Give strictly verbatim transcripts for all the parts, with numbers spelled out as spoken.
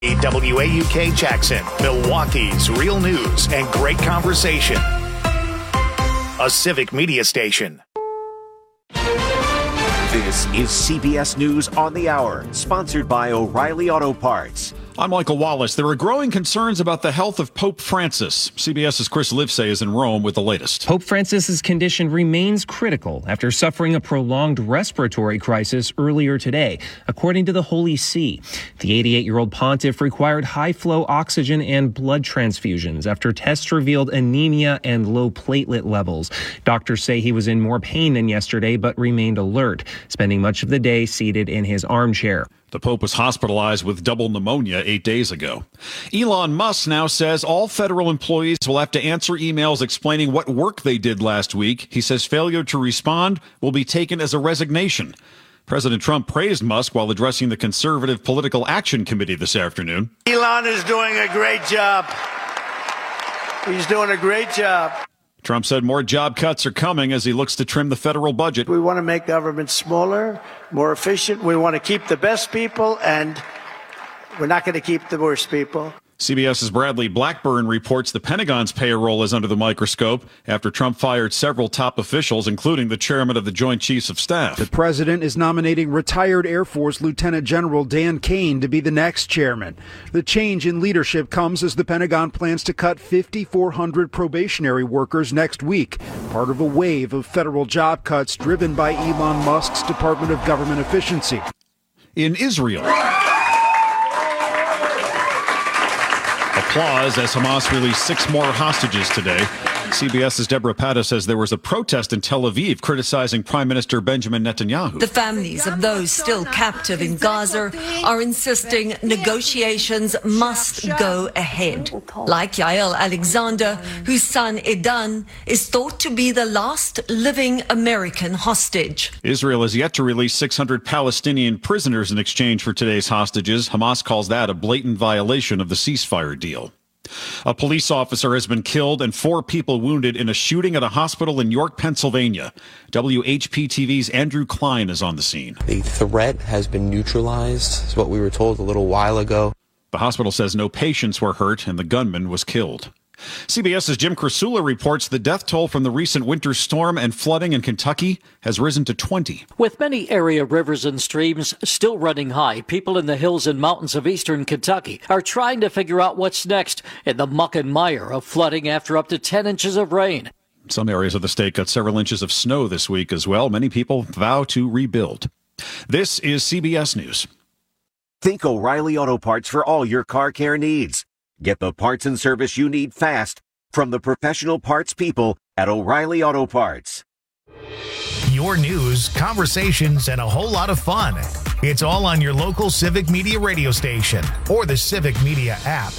W A U K Jackson, Milwaukee's real news and great conversation. A civic media station. This is C B S News on the Hour, sponsored by O'Reilly Auto Parts. I'm Michael Wallace. There are growing concerns about the health of Pope Francis. CBS's Chris Livesay is in Rome with the latest. Pope Francis's condition remains critical after suffering a prolonged respiratory crisis earlier today, according to the Holy See. The eighty-eight-year-old pontiff required high-flow oxygen and blood transfusions after tests revealed anemia and low platelet levels. Doctors say he was in more pain than yesterday, but remained alert, spending much of the day seated in his armchair. The Pope was hospitalized with double pneumonia eight days ago. Elon Musk now says all federal employees will have to answer emails explaining what work they did last week. He says failure to respond will be taken as a resignation. President Trump praised Musk while addressing the Conservative Political Action Committee this afternoon. Elon is doing a great job. He's doing a great job. Trump said more job cuts are coming as he looks to trim the federal budget. We want to make government smaller, more efficient. We want to keep the best people, and we're not going to keep the worst people. CBS's Bradley Blackburn reports the Pentagon's payroll is under the microscope after Trump fired several top officials, including the chairman of the Joint Chiefs of Staff. The president is nominating retired Air Force Lieutenant General Dan Kane to be the next chairman. The change in leadership comes as the Pentagon plans to cut five thousand four hundred probationary workers next week, part of a wave of federal job cuts driven by Elon Musk's Department of Government Efficiency. In Israel, applause as Hamas released six more hostages today. CBS's Deborah Patta says there was a protest in Tel Aviv criticizing Prime Minister Benjamin Netanyahu. The families of those still captive in Gaza are insisting negotiations must go ahead. Like Yael Alexander, whose son Edan is thought to be the last living American hostage. Israel has yet to release six hundred Palestinian prisoners in exchange for today's hostages. Hamas calls that a blatant violation of the ceasefire deal. A police officer has been killed and four people wounded in a shooting at a hospital in York, Pennsylvania. W H P T V's Andrew Klein is on the scene. The threat has been neutralized, is what we were told a little while ago. The hospital says no patients were hurt and the gunman was killed. CBS's Jim Krasula reports the death toll from the recent winter storm and flooding in Kentucky has risen to twenty. With many area rivers and streams still running high, people in the hills and mountains of eastern Kentucky are trying to figure out what's next in the muck and mire of flooding after up to ten inches of rain. Some areas of the state got several inches of snow this week as well. Many people vow to rebuild. This is C B S News. Think O'Reilly Auto Parts for all your car care needs. Get the parts and service you need fast from the professional parts people at O'Reilly Auto Parts. Your news, conversations, and a whole lot of fun. It's all on your local Civic Media radio station or the Civic Media app.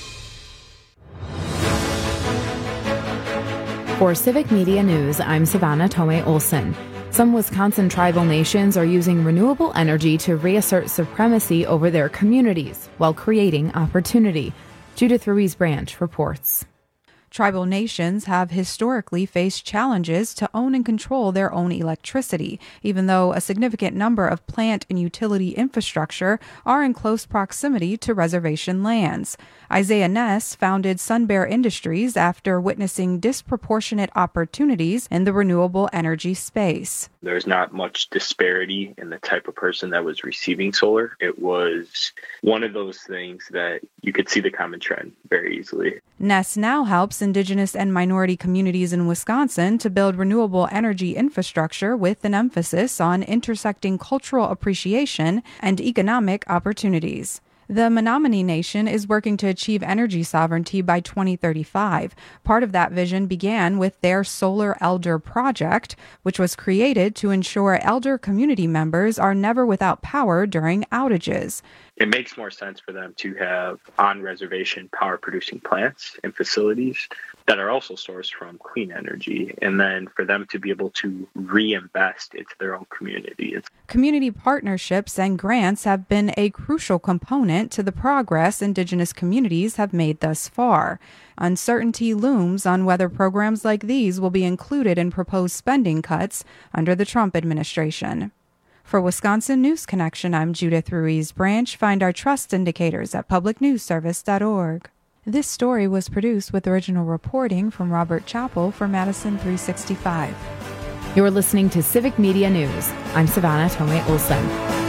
For Civic Media News, I'm Savannah Tomei Olson. Some Wisconsin tribal nations are using renewable energy to reassert supremacy over their communities while creating opportunity. Judith Ruiz-Branch reports. Tribal nations have historically faced challenges to own and control their own electricity, even though a significant number of plant and utility infrastructure are in close proximity to reservation lands. Isaiah Ness founded Sun Bear Industries after witnessing disproportionate opportunities in the renewable energy space. There's not much disparity in the type of person that was receiving solar. It was one of those things that you could see the common trend very easily. Ness now helps Indigenous and minority communities in Wisconsin to build renewable energy infrastructure with an emphasis on intersecting cultural appreciation and economic opportunities. The Menominee Nation is working to achieve energy sovereignty by twenty thirty-five. Part of that vision began with their Solar Elder Project, which was created to ensure elder community members are never without power during outages. It makes more sense for them to have on-reservation power-producing plants and facilities that are also sourced from clean energy, and then for them to be able to reinvest into their own communities. Community partnerships and grants have been a crucial component to the progress Indigenous communities have made thus far. Uncertainty looms on whether programs like these will be included in proposed spending cuts under the Trump administration. For Wisconsin News Connection, I'm Judith Ruiz Branch. Find our trust indicators at public news service dot org. This story was produced with original reporting from Robert Chappell for Madison three sixty-five. You're listening to Civic Media News. I'm Savannah Tomei Olson.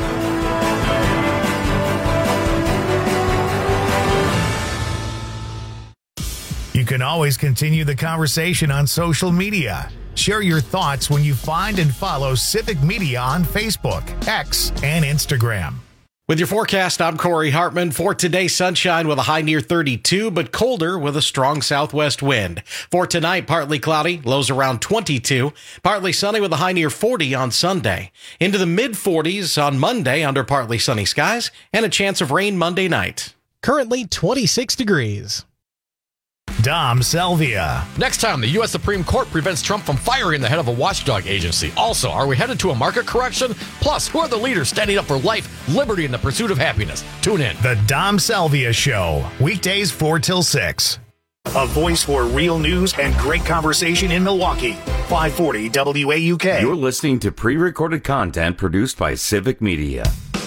You can always continue the conversation on social media. Share your thoughts when you find and follow Civic Media on Facebook, X, and Instagram. With your forecast, I'm Corey Hartman. For today, sunshine with a high near thirty-two, but colder with a strong southwest wind. For tonight, partly cloudy, lows around twenty-two. Partly sunny with a high near forty on Sunday. Into the mid forties on Monday under partly sunny skies, and a chance of rain Monday night. Currently twenty-six degrees. Dom Salvia. Next time, the U S Supreme Court prevents Trump from firing the head of a watchdog agency. Also, are we headed to a market correction? Plus, who are the leaders standing up for life, liberty, and the pursuit of happiness? Tune in. The Dom Salvia Show. Weekdays four till six. A voice for real news and great conversation in Milwaukee. five forty W A U K. You're listening to pre-recorded content produced by Civic Media.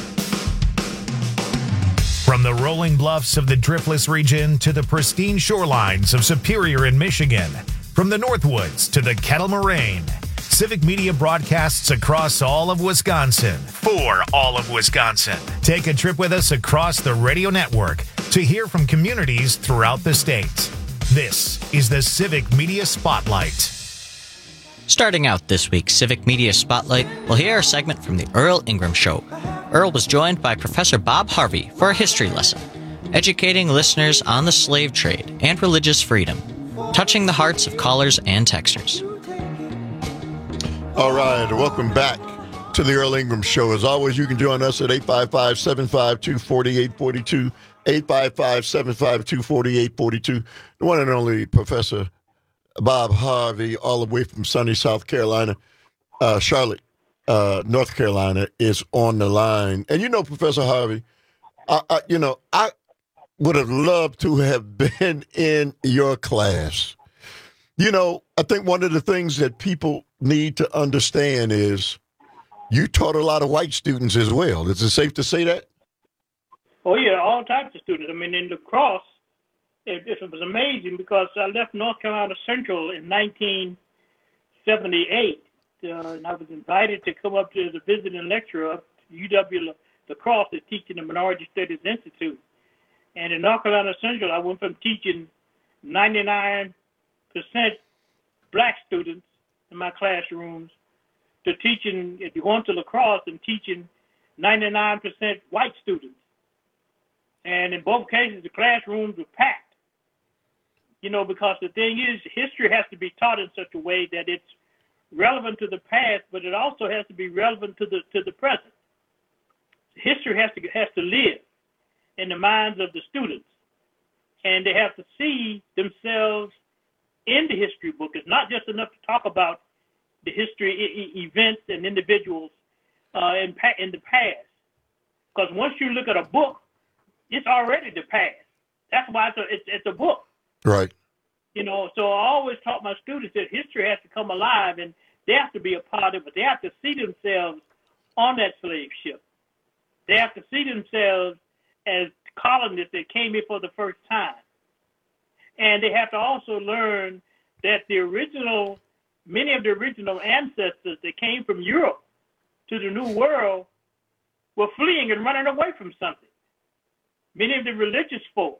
From the rolling bluffs of the Driftless region to the pristine shorelines of Superior in Michigan, from the Northwoods to the Kettle Moraine, Civic Media broadcasts across all of Wisconsin for all of Wisconsin. Take a trip with us across the radio network to hear from communities throughout the state. This is the Civic Media Spotlight. Starting out this week's Civic Media Spotlight, we'll hear a segment from the Earl Ingram Show. Earl was joined by Professor Bob Harvey for a history lesson, educating listeners on the slave trade and religious freedom, touching the hearts of callers and texters. All right, welcome back to the Earl Ingram Show. As always, you can join us at eight five five, seven five two, four eight four two, eight five five, seven five two, four eight four two. The one and only Professor Bob Harvey, all the way from sunny South Carolina, uh, Charlotte, uh, North Carolina, is on the line. And you know, Professor Harvey, I, I, you know, I would have loved to have been in your class. You know, I think one of the things that people need to understand is you taught a lot of white students as well. Is it safe to say that? Oh, yeah, all types of students. I mean, in lacrosse, It, it was amazing because I left North Carolina Central in nineteen seventy-eight, uh, and I was invited to come up to as a visiting lecturer up to U W La Crosse to teach in the Minority Studies Institute. And in North Carolina Central, I went from teaching ninety-nine percent black students in my classrooms to teaching, if you went to La Crosse, and teaching ninety-nine percent white students. And in both cases, the classrooms were packed. You know, because the thing is, history has to be taught in such a way that it's relevant to the past, but it also has to be relevant to the to the present. History has to has to live in the minds of the students, and they have to see themselves in the history book. It's not just enough to talk about the history e- events and individuals uh, in pa- in the past, because once you look at a book, it's already the past. That's why it's a, it's, it's a book. Right. You know, so I always taught my students that history has to come alive, and they have to be a part of it. They have to see themselves on that slave ship. They have to see themselves as colonists that came here for the first time. And they have to also learn that the original, many of the original ancestors that came from Europe to the New World were fleeing and running away from something. Many of the religious folk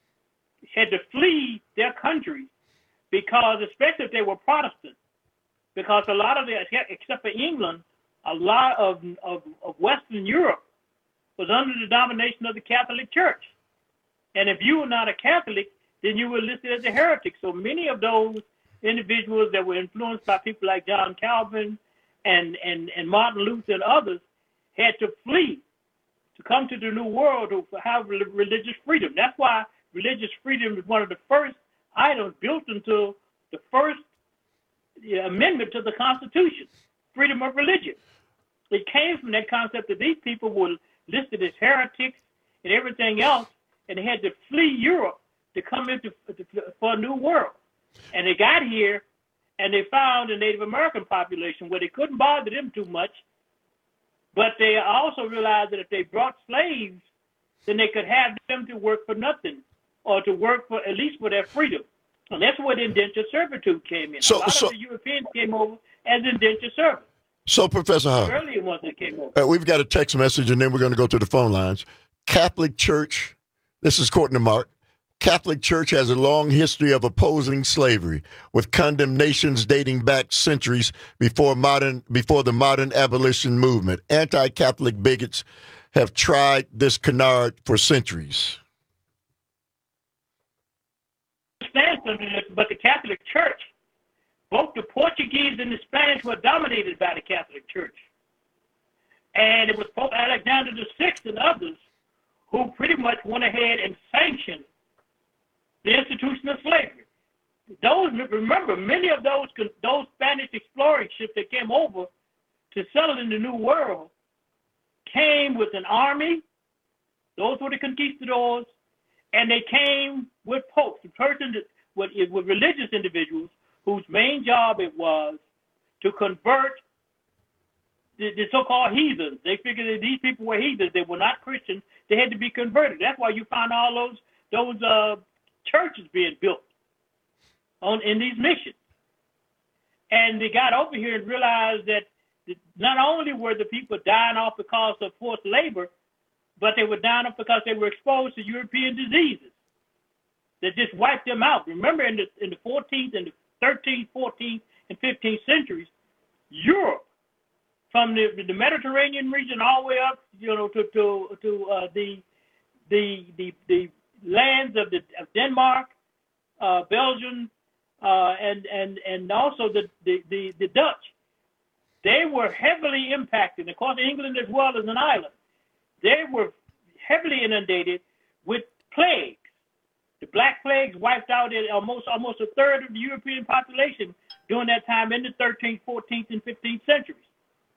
had to flee their countries because, especially if they were Protestant, because a lot of the, except for England, a lot of, of, of Western Europe was under the domination of the Catholic Church. And if you were not a Catholic, then you were listed as a heretic. So many of those individuals that were influenced by people like John Calvin and, and, and Martin Luther and others had to flee to come to the New World to have religious freedom. That's why religious freedom is one of the first items built into the first amendment to the Constitution, freedom of religion. It came from that concept that these people were listed as heretics and everything else, and they had to flee Europe to come into for a new world. And they got here, and they found a Native American population where they couldn't bother them too much But they also realized that if they brought slaves, then they could have them to work for nothing, or to work for at least for their freedom. And that's where the indentured servitude came in. So, a lot so, of the Europeans came over as indentured servants. So, Professor Harvey, the earlier ones that came over. Uh, we've got a text message, and then we're going to go to the phone lines. Catholic Church, this is Courtney Mark. Catholic Church has a long history of opposing slavery, with condemnations dating back centuries before modern before the modern abolition movement. Anti-Catholic bigots have tried this canard for centuries. But the Catholic Church, both the Portuguese and the Spanish were dominated by the Catholic Church. And it was Pope Alexander the Sixth and others who pretty much went ahead and sanctioned the institution of slavery. Those, remember, many of those those Spanish exploring ships that came over to settle in the New World came with an army. Those were the conquistadors, and they came with popes, the person that, with, with religious individuals whose main job it was to convert the, the so-called heathens. They figured that these people were heathens. They were not Christians. They had to be converted. That's why you find all those those uh, churches being built on in these missions. And they got over here and realized that not only were the people dying off because of forced labor, but they were dying off because they were exposed to European diseases that just wiped them out. Remember, in the in the fourteenth and the thirteenth, fourteenth, and fifteenth centuries, Europe, from the, the Mediterranean region all the way up, you know, to to to uh, the the the the lands of the of Denmark, uh, Belgium, uh, and and and also the, the the the Dutch. They were heavily impacted. Of course, England as well as an island. They were heavily inundated with plagues. The Black Plagues wiped out almost almost a third of the European population during that time in the thirteenth, fourteenth, and fifteenth centuries.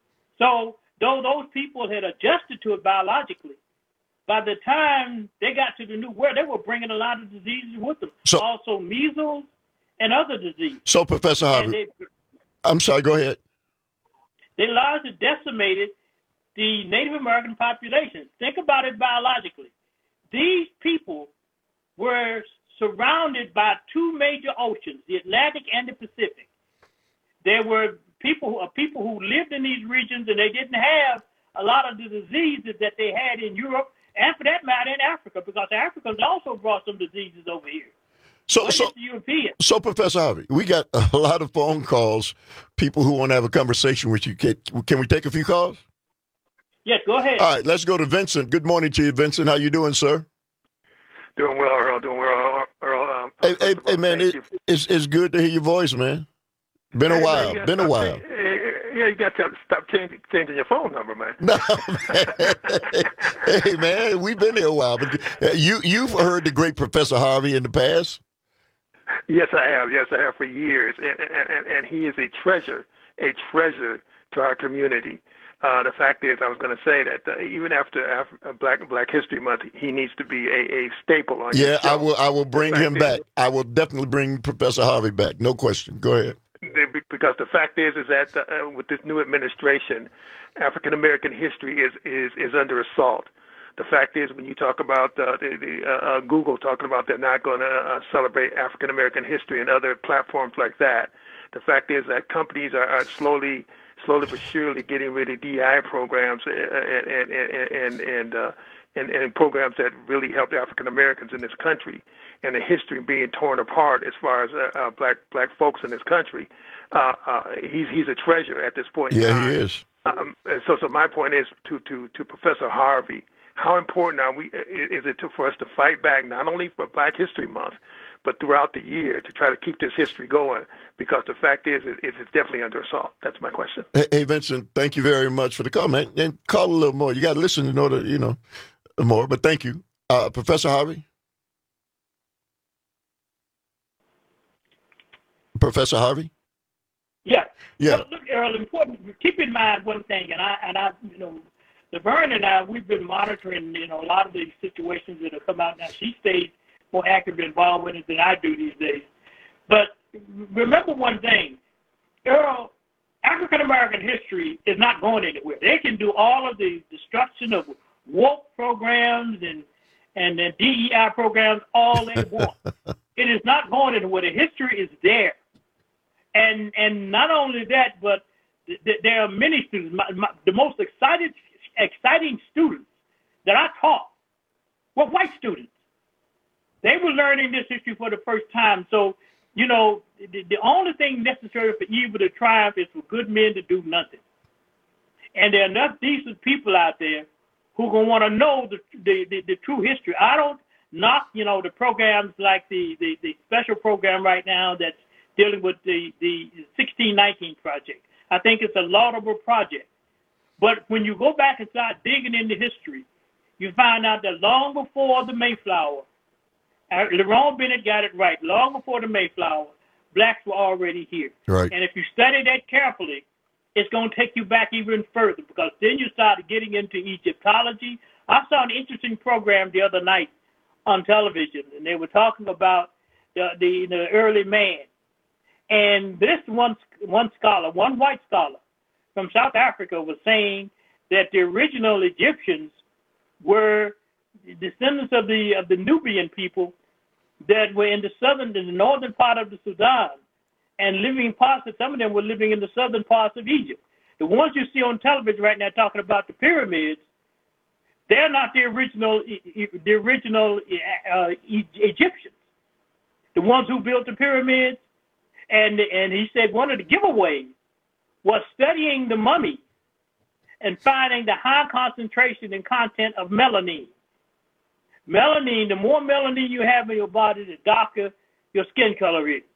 So though those people had adjusted to it biologically, by the time they got to the New World, they were bringing a lot of diseases with them. So, also measles and other diseases. So, Professor Harvey, they, I'm sorry, go ahead. They largely decimated the Native American population. Think about it biologically. These people were surrounded by two major oceans, the Atlantic and the Pacific. There were people who, uh, people who lived in these regions, and they didn't have a lot of the diseases that they had in Europe, and for that matter in Africa, because the Africans also brought some diseases over here. So, so, so, Professor Harvey, we got a lot of phone calls, people who want to have a conversation with you. Can, can we take a few calls? Yes, go ahead. All right, let's go to Vincent. Good morning to you, Vincent. How you doing, sir? Doing well, Earl. Doing well, Earl. Um, hey, hey, hey, man, it, it's, it's good to hear your voice, man. Been a while. Yeah, Been a while. Yeah, you got to stop changing, changing your phone number, man. No, man. Hey, man, we've been here a while. But you, you've heard the great Professor Harvey in the past? Yes, I have. Yes, I have for years. And, and, and he is a treasure, a treasure to our community. Uh, the fact is, I was going to say that uh, even after Af- Black Black History Month, he needs to be a, a staple on your Yeah, show. I will. I will bring him is, back. I will definitely bring Professor Harvey back. No question. Go ahead. Because the fact is, is that uh, with this new administration, African American history is, is is under assault. The fact is, when you talk about uh, the, the uh, Google talking about they're not going to uh, celebrate African American history and other platforms like that, the fact is that companies are, are slowly. slowly but surely getting rid of D I programs and and and and, uh, and and programs that really helped African Americans in this country, and the history being torn apart as far as uh, uh, black black folks in this country. Uh, uh, he's he's a treasure at this point. Yeah, in time. he is. Um, so so my point is to to to Professor Harvey. How important are we? Is it to, for us to fight back not only for Black History Month, but throughout the year to try to keep this history going? Because the fact is, it, it's definitely under assault. That's my question. Hey, hey, Vincent, thank you very much for the comment. And call a little more. You got to listen to know that, you know, more. But thank you. Uh, Professor Harvey? Professor Harvey? Yeah. Yeah. So, look, Earl, important. Keep in mind one thing, and I, and I, you know, Laverne and I, we've been monitoring, you know, a lot of these situations that have come out now. She stays more actively involved with it than I do these days. But remember one thing, Earl, African American history is not going anywhere. They can do all of the destruction of woke programs and and the D E I programs all they want. It is not going anywhere. The history is there, and and not only that, but th- th- there are many students. My, my, the most excited, exciting students that I taught were white students. They were learning this history for the first time. So, you know, the, the only thing necessary for evil to triumph is for good men to do nothing. And there are enough decent people out there who are going to want to know the, the, the, the true history. I don't knock, you know, the programs like the, the, the special program right now that's dealing with the, the sixteen nineteen project. I think it's a laudable project. But when you go back and start digging into history, you find out that long before the Mayflower, uh, Lerone Bennett got it right, long before the Mayflower, blacks were already here. Right. And if you study that carefully, it's going to take you back even further, because then you start getting into Egyptology. I saw an interesting program the other night on television, and they were talking about the, the, the early man. And this one, one scholar, one white scholar from South Africa was saying that the original Egyptians were descendants of the of the Nubian people that were in the southern, in the northern part of the Sudan, and living parts of, some of them were living in the southern parts of Egypt. The ones you see on television right now talking about the pyramids, they're not the original the original uh, Egyptians. The ones who built the pyramids, and and he said one of the giveaways was studying the mummy and finding the high concentration and content of melanin. Melanin, the more melanin you have in your body, the darker your skin color is.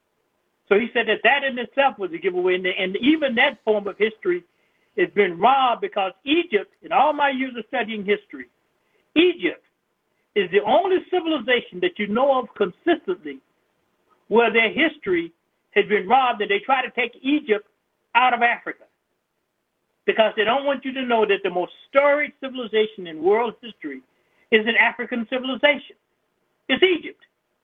So he said that that in itself was a giveaway. And, and even that form of history has been robbed, because Egypt, in all my years of studying history, Egypt is the only civilization that you know of consistently where their history has been robbed, and they try to take Egypt out of Africa, because they don't want you to know that the most storied civilization in world history is an African civilization. It's Egypt.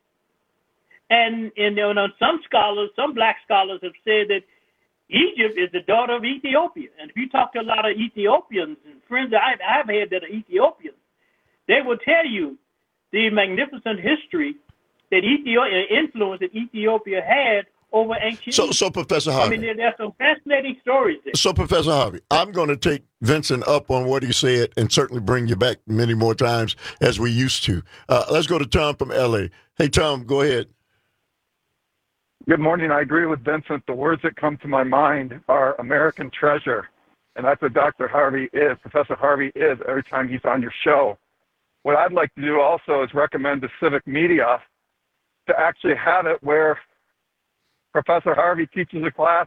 And, and you know, some scholars, some black scholars have said that Egypt is the daughter of Ethiopia. And if you talk to a lot of Ethiopians and friends that I've, I've had that are Ethiopians, they will tell you the magnificent history that Ethiopia, influence that Ethiopia had over ancient So, Egypt. so Professor Harvey. I mean, there, there's some fascinating stories there. So, Professor Harvey, I'm going to take Vincent up on what he said and certainly bring you back many more times as we used to. Uh, let's go to Tom from L A. Hey, Tom, go ahead. Good morning. I agree with Vincent. The words that come to my mind are American treasure. And that's what Doctor Harvey is, Professor Harvey is, every time he's on your show. What I'd like to do also is recommend to Civic Media to actually have it where Professor Harvey teaches a class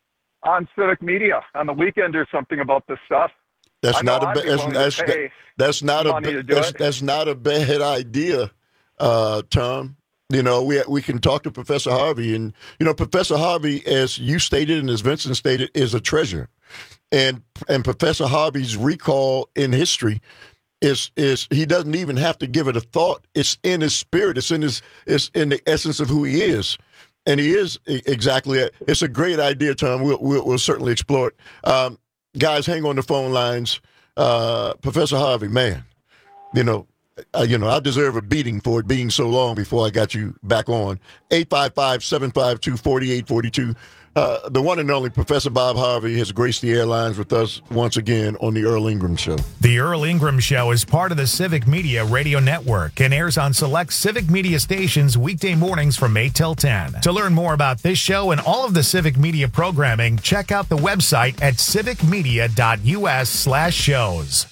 on Civic Media on the weekend or something about this stuff. That's not a ba- that's, that's, that, that's not a ba- that's, that's not a bad idea, uh, Tom. You know, we we can talk to Professor Harvey, and you know, Professor Harvey, as you stated and as Vincent stated, is a treasure, and and Professor Harvey's recall in history is is he doesn't even have to give it a thought. It's in his spirit. It's in his it's in the essence of who he is. And he is exactly it. It's a great idea, Tom. We'll, we'll, we'll certainly explore it. Um, guys, hang on the phone lines. Uh, Professor Harvey, man, you know, uh, you know, I deserve a beating for it being so long before I got you back on. eight five five, seven five two, four eight four two. Uh, the one and only Professor Bob Harvey has graced the airlines with us once again on the Earl Ingram Show. The Earl Ingram Show is part of the Civic Media Radio Network and airs on select Civic Media stations weekday mornings from eight till ten. To learn more about this show and all of the Civic Media programming, check out the website at civicmedia.us slash shows.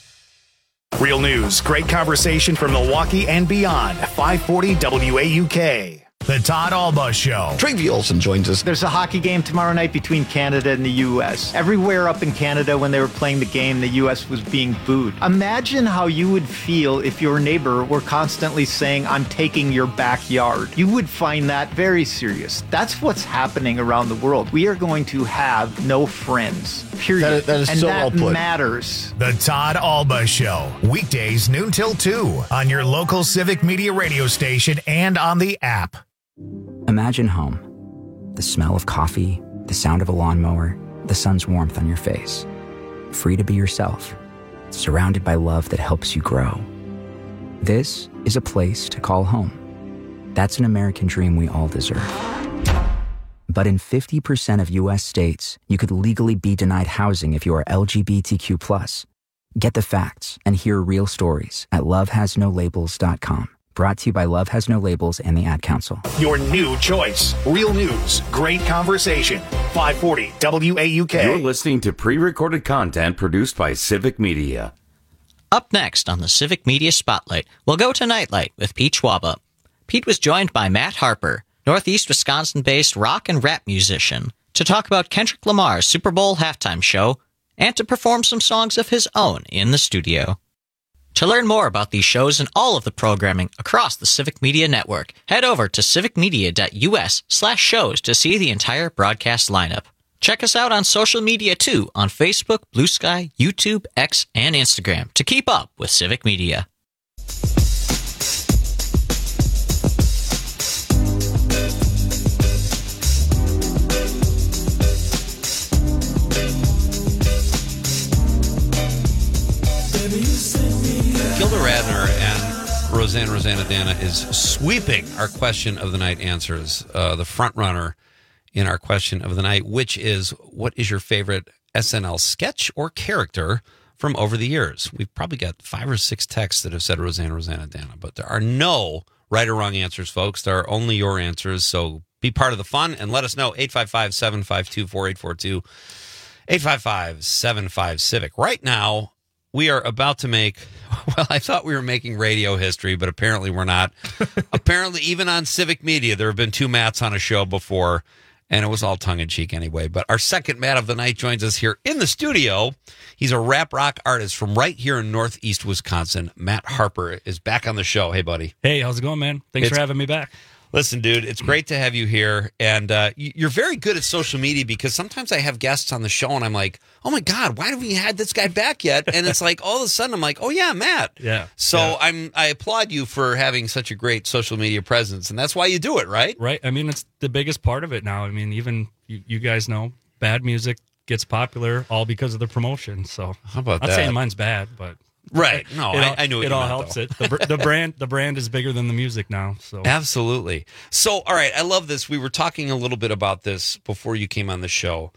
Real news, great conversation from Milwaukee and beyond. five forty W A U K. The Todd Alba Show. Travie Olson joins us. There's a hockey game tomorrow night between Canada and the U S. Everywhere up in Canada when they were playing the game, the U S was being booed. Imagine how you would feel if your neighbor were constantly saying, "I'm taking your backyard." You would find that very serious. That's what's happening around the world. We are going to have no friends, period. That, that is and so that well put. matters. The Todd Alba Show. Weekdays noon till two on your local Civic Media radio station and on the app. Imagine home. The smell of coffee, the sound of a lawnmower, the sun's warmth on your face. Free to be yourself, surrounded by love that helps you grow. This is a place to call home. That's an American dream we all deserve. But in fifty percent of U S states, you could legally be denied housing if you are L G B T Q plus. Get the facts and hear real stories at love has no labels dot com. Brought to you by Love Has No Labels and the Ad Council. Your new choice. Real news. Great conversation. five forty W A U K. You're listening to pre-recorded content produced by Civic Media. Up next on the Civic Media Spotlight, we'll go to Nightlight with Pete Schwaba. Pete was joined by Matt Harper, Northeast Wisconsin-based rock and rap musician, to talk about Kendrick Lamar's Super Bowl halftime show and to perform some songs of his own in the studio. To learn more about these shows and all of the programming across the Civic Media Network, head over to civicmedia.us slash shows to see the entire broadcast lineup. Check us out on social media too, on Facebook, Blue Sky, YouTube, X, and Instagram to keep up with Civic Media. Gilda Radner and Roseanne Roseannadanna is sweeping our question of the night answers. Uh, the front runner in our question of the night, which is, what is your favorite S N L sketch or character from over the years? We've probably got five or six texts that have said Roseanne Roseannadanna, but there are no right or wrong answers, folks. There are only your answers. So be part of the fun and let us know. eight five five, seven five two, four eight four two. eight five five, seven five, Civic. Right now, we are about to make, well, I thought we were making radio history, but apparently we're not. Apparently, even on Civic Media, there have been two Matts on a show before, and it was all tongue-in-cheek anyway. But our second Matt of the night joins us here in the studio. He's a rap rock artist from right here in Northeast Wisconsin. Matt Harper is back on the show. Hey, buddy. Hey, how's it going, man? Thanks It's- for having me back. Listen, dude, it's great to have you here. And uh, you're very good at social media, because sometimes I have guests on the show and I'm like, oh my God, why haven't we had this guy back yet? And it's like all of a sudden I'm like, oh yeah, Matt. Yeah. So yeah. I'm I applaud you for having such a great social media presence. And that's why you do it, right? Right. I mean, it's the biggest part of it now. I mean, even you, you guys know, bad music gets popular all because of the promotion. So how about I'm that? not saying mine's bad, but right. No, it I, all, I knew what it you all meant, helps though. it. The, br- the brand, the brand is bigger than the music now. So Absolutely. So, all right, I love this. We were talking a little bit about this before you came on the show.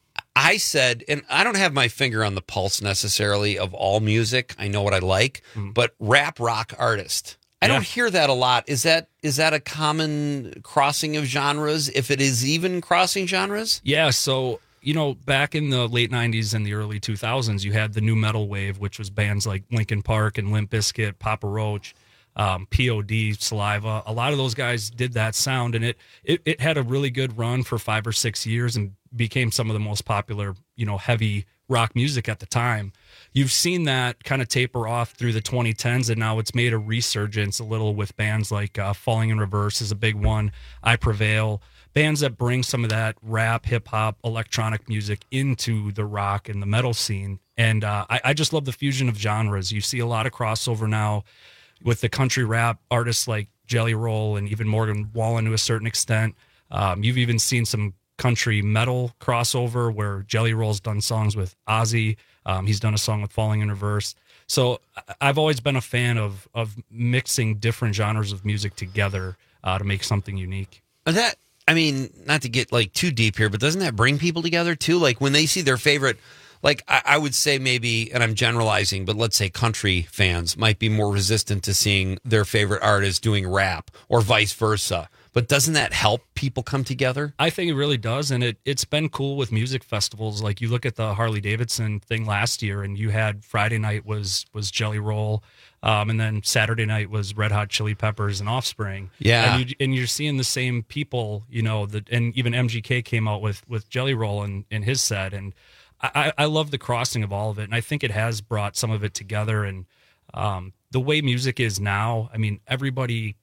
I said, and I don't have my finger on the pulse necessarily of all music. I know what I like, mm-hmm. but rap rock artist. I yeah. don't hear that a lot. Is that is that a common crossing of genres, if it is even crossing genres? Yeah, so you know, back in the late nineties and the early two thousands, you had the new metal wave, which was bands like Linkin Park and Limp Bizkit, Papa Roach, um, P O D, Saliva. A lot of those guys did that sound, and it, it it had a really good run for five or six years and became some of the most popular, you know, heavy rock music at the time. You've seen that kind of taper off through the twenty tens, and now it's made a resurgence a little with bands like uh, Falling in Reverse is a big one, I Prevail. Bands that bring some of that rap, hip-hop, electronic music into the rock and the metal scene. And uh, I, I just love the fusion of genres. You see a lot of crossover now with the country rap artists like Jelly Roll and even Morgan Wallen to a certain extent. Um, you've even seen some country metal crossover where Jelly Roll's done songs with Ozzy. Um, he's done a song with Falling in Reverse. So I've always been a fan of of mixing different genres of music together uh, to make something unique. That... I mean, not to get like too deep here, but doesn't that bring people together too? Like when they see their favorite, like I, I would say maybe, and I'm generalizing, but let's say country fans might be more resistant to seeing their favorite artist doing rap or vice versa. But doesn't that help people come together? I think it really does, and it, it's been cool with music festivals. Like you look at the Harley Davidson thing last year, and you had Friday night was was Jelly Roll, um, and then Saturday night was Red Hot Chili Peppers and Offspring. Yeah, and, you, and you're seeing the same people, you know, the, and even M G K came out with, with Jelly Roll in, in his set, and I, I love the crossing of all of it, and I think it has brought some of it together, and um, the way music is now, I mean, everybody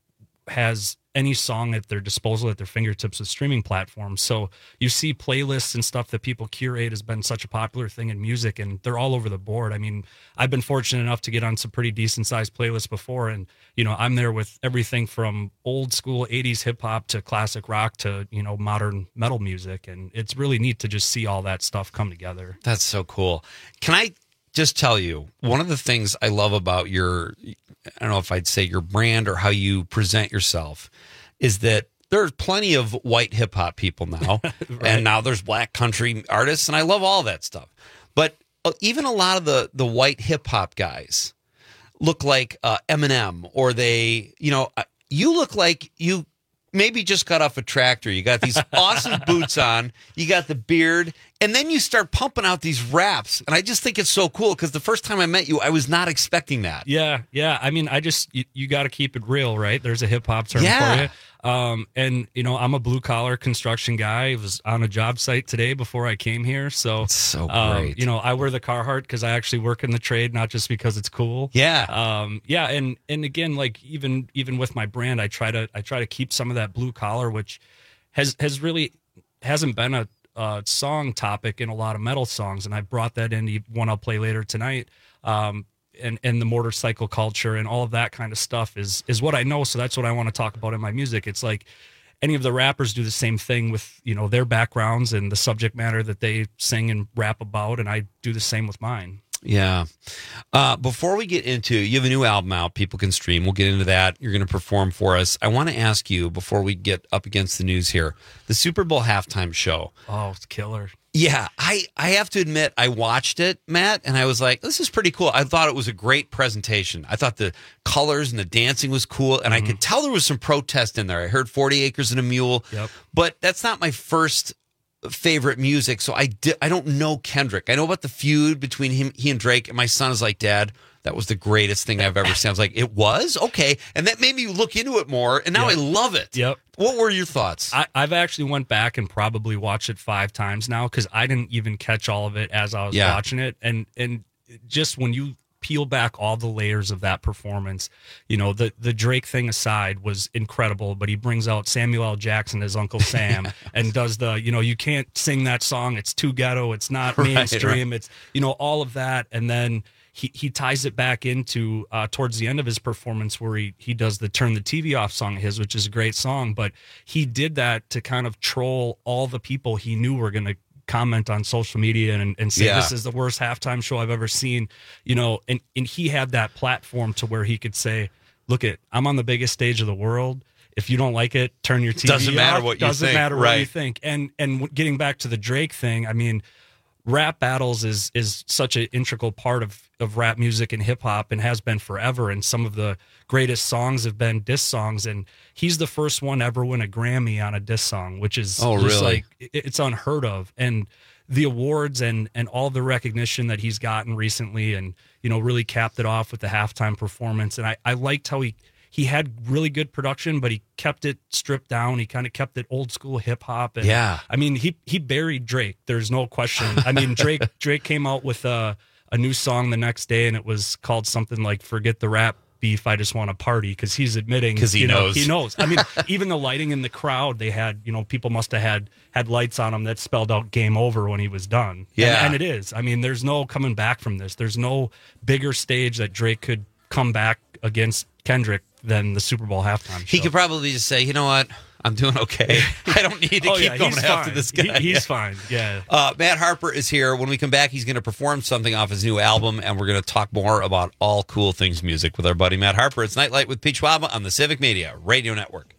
has any song at their disposal at their fingertips with streaming platforms. So you see playlists and stuff that people curate has been such a popular thing in music, and they're all over the board. I mean, I've been fortunate enough to get on some pretty decent sized playlists before, and you know, I'm there with everything from old school eighties hip hop to classic rock to, you know, modern metal music, and it's really neat to just see all that stuff come together. That's so cool. Can I just tell you, one of the things I love about your, I don't know if I'd say your brand or how you present yourself, is that there's plenty of white hip hop people now, right. And now there's black country artists, and I love all that stuff. But even a lot of the, the white hip hop guys look like uh, Eminem, or they, you know, you look like you maybe just got off a tractor. You got these awesome boots on, you got the beard, and then you start pumping out these raps. And I just think it's so cool because the first time I met you, I was not expecting that. Yeah, yeah. I mean, I just, you, you got to keep it real, right? There's a hip hop term yeah. for you. Um, and, you know, I'm a blue collar construction guy. I was on a job site today before I came here. So, That's so great. Um, you know, I wear the Carhartt because I actually work in the trade, not just because it's cool. Yeah. Um, yeah. And, and again, like even, even with my brand, I try to, I try to keep some of that blue collar, which has, has really hasn't been a, a song topic in a lot of metal songs. And I brought that into one I'll play later tonight. Um, and, and the motorcycle culture and all of that kind of stuff is, is what I know. So that's what I want to talk about in my music. It's like any of the rappers do the same thing with, you know, their backgrounds and the subject matter that they sing and rap about. And I do the same with mine. Yeah. Uh, before we get into, you have a new album out, people can stream. We'll get into that. You're going to perform for us. I want to ask you, before we get up against the news here, the Super Bowl halftime show. Oh, it's killer. Yeah, I, I have to admit, I watched it, Matt, and I was like, this is pretty cool. I thought it was a great presentation. I thought the colors and the dancing was cool, and mm-hmm. I could tell there was some protest in there. I heard forty acres and a Mule, yep. But that's not my first favorite music, so I, di- I don't know Kendrick. I know about the feud between him, he and Drake, and my son is like, Dad, that was the greatest thing I've ever seen. I was like, it was? Okay. And that made me look into it more, and now yep. I love it. Yep. What were your thoughts? I, I've actually went back and probably watched it five times now because I didn't even catch all of it as I was yeah. watching it. And and just when you peel back all the layers of that performance, you know, the, the Drake thing aside was incredible, but he brings out Samuel L. Jackson as Uncle Sam and does the, you know, you can't sing that song. It's too ghetto. It's not mainstream. Right, right. It's, you know, all of that. And then He he ties it back into uh, towards the end of his performance where he, he does the Turn the T V Off song of his, which is a great song. But he did that to kind of troll all the people he knew were going to comment on social media and, and say, yeah. this is the worst halftime show I've ever seen. You know, and, and he had that platform to where he could say, look it, I'm on the biggest stage of the world. If you don't like it, turn your T V off. Doesn't matter what you Doesn't think. matter right. what you think. And, and getting back to the Drake thing, I mean, rap battles is is such an integral part of, of rap music and hip hop and has been forever. And some of the greatest songs have been diss songs. And he's the first one to ever win a Grammy on a diss song, which is oh, just really? like, it's unheard of. And the awards and, and all the recognition that he's gotten recently and, you know, really capped it off with the halftime performance. And I, I liked how he, he had really good production, but he kept it stripped down. He kind of kept it old school hip hop. And yeah. I mean, he, he buried Drake. There's no question. I mean, Drake, Drake came out with a, a new song the next day and it was called something like Forget the Rap Beef, I Just Want to Party. Cause he's admitting, cause he you know, knows, he knows. I mean, even the lighting in the crowd, they had, you know, people must've had, had lights on him that spelled out game over when he was done. Yeah. And, and it is, I mean, there's no coming back from this. There's no bigger stage that Drake could come back against Kendrick than the Super Bowl halftime show. He could probably just say, you know what, I'm doing okay. I don't need to oh, keep yeah, going after fine. this guy. He, he's yeah. fine, yeah. Uh, Matt Harper is here. When we come back, he's going to perform something off his new album, and we're going to talk more about all cool things music with our buddy Matt Harper. It's Nightlight with Pete Schwab on the Civic Media Radio Network.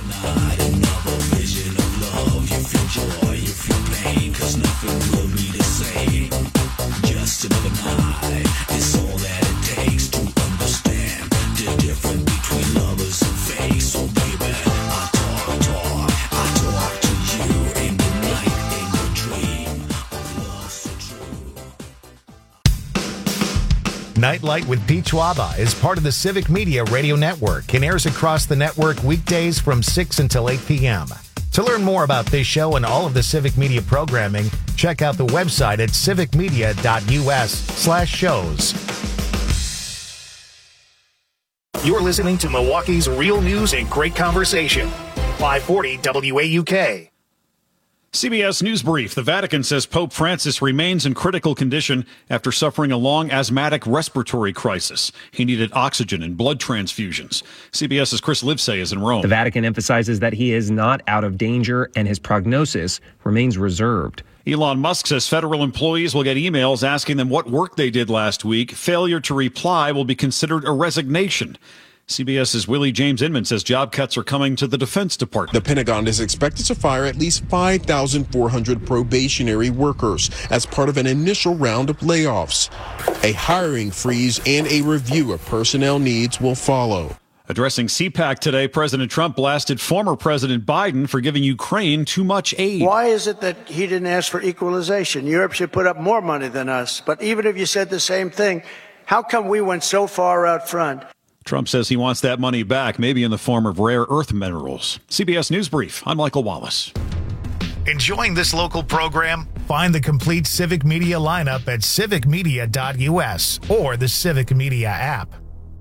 Just another night. It's all that it takes to understand the difference between lovers and fake. So baby, I talk, talk, I talk to you in the night, in the dream of love so true. Nightlight with Pete Schwaba is part of the Civic Media Radio Network and airs across the network weekdays from six until eight p.m. To learn more about this show and all of the Civic Media programming, check out the website at civicmedia.us slash shows. You're listening to Milwaukee's real news and great conversation. five forty W A U K. C B S News Brief. The Vatican says Pope Francis remains in critical condition after suffering a long asthmatic respiratory crisis. He needed oxygen and blood transfusions. CBS's Chris Livesay is in Rome. The Vatican emphasizes that he is not out of danger and his prognosis remains reserved. Elon Musk says federal employees will get emails asking them what work they did last week. Failure to reply will be considered a resignation. CBS's Willie James Inman says job cuts are coming to the Defense Department. The Pentagon is expected to fire at least five thousand four hundred probationary workers as part of an initial round of layoffs. A hiring freeze and a review of personnel needs will follow. Addressing C PAC today, President Trump blasted former President Biden for giving Ukraine too much aid. Why is it that he didn't ask for equalization? Europe should put up more money than us. But even if you said the same thing, how come we went so far out front? Trump says he wants that money back, maybe in the form of rare earth minerals. C B S News Brief. I'm Michael Wallace. Enjoying this local program? Find the complete Civic Media lineup at civic media dot U S or the Civic Media app.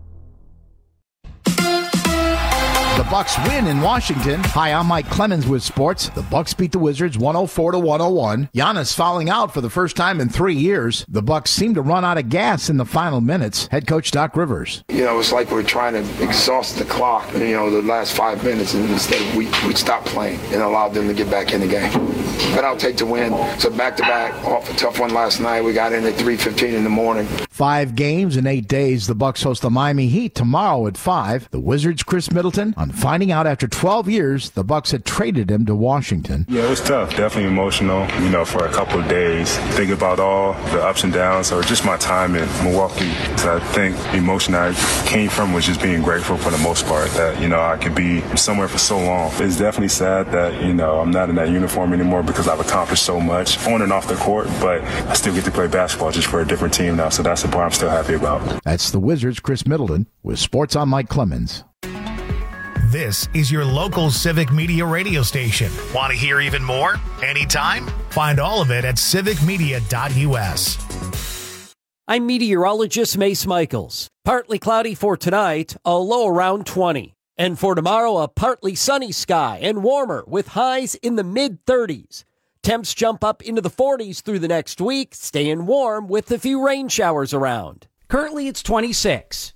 The Bucks win in Washington. Hi, I'm Mike Clemens with sports. The Bucks beat the Wizards one oh four to one oh one. Giannis fouling out for the first time in three years. The Bucks seem to run out of gas in the final minutes. Head coach Doc Rivers. You know, it's like we're trying to exhaust the clock, you know, the last five minutes, and instead we, we stopped playing and allowed them to get back in the game. But I'll take the win. So back-to-back, off a tough one last night. We got in at three fifteen in the morning. Five games in eight days. The Bucks host the Miami Heat tomorrow at five. The Wizards' Chris Middleton on finding out after twelve years the Bucks had traded him to Washington. Yeah, it was tough. Definitely emotional, you know, for a couple of days. Think about all the ups and downs or just my time in Milwaukee. So I think the emotion I came from was just being grateful for the most part that, you know, I could be somewhere for so long. It's definitely sad that, you know, I'm not in that uniform anymore because I've accomplished so much on and off the court, but I still get to play basketball just for a different team now. So that's the part I'm still happy about. That's the Wizards' Chris Middleton with Sports on Mike Clemens. This is your local Civic Media radio station. Want to hear even more? Anytime? Find all of it at civic media dot U S. I'm meteorologist Mace Michaels. Partly cloudy for tonight, a low around twenty. And for tomorrow, a partly sunny sky and warmer with highs in the mid thirties. Temps jump up into the forties through the next week, staying warm with a few rain showers around. Currently, it's twenty-six.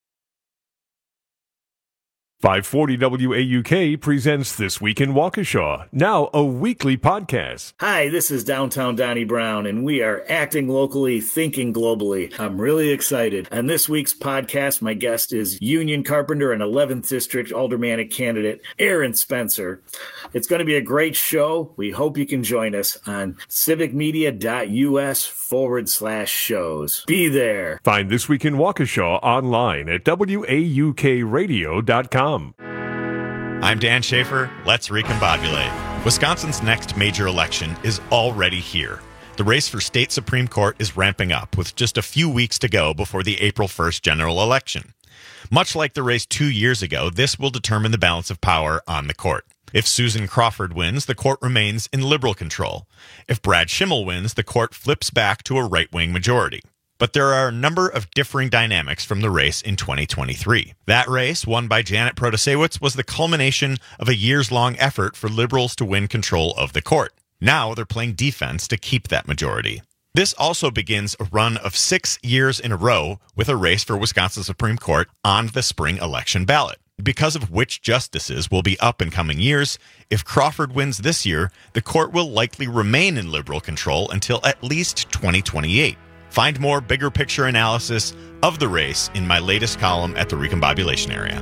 five forty W A U K presents This Week in Waukesha, now a weekly podcast. Hi, this is Downtown Donnie Brown, and we are acting locally, thinking globally. I'm really excited. On this week's podcast, my guest is Union Carpenter and eleventh District Aldermanic candidate Aaron Spencer. It's going to be a great show. We hope you can join us on civic media dot U S forward slash shows. Be there. Find This Week in Waukesha online at W A U K radio dot com. I'm Dan Schaefer. Let's recombobulate. Wisconsin's next major election is already here. The race for state Supreme Court is ramping up with just a few weeks to go before the April first general election. Much like the race two years ago, this will determine the balance of power on the court. If Susan Crawford wins, the court remains in liberal control. If Brad Schimmel wins, the court flips back to a right-wing majority. But there are a number of differing dynamics from the race in twenty twenty-three. That race, won by Janet Protasiewicz, was the culmination of a years-long effort for liberals to win control of the court. Now they're playing defense to keep that majority. This also begins a run of six years in a row with a race for Wisconsin Supreme Court on the spring election ballot. Because of which justices will be up in coming years, if Crawford wins this year, the court will likely remain in liberal control until at least twenty twenty-eight. Find more bigger picture analysis of the race in my latest column at the Recombobulation Area.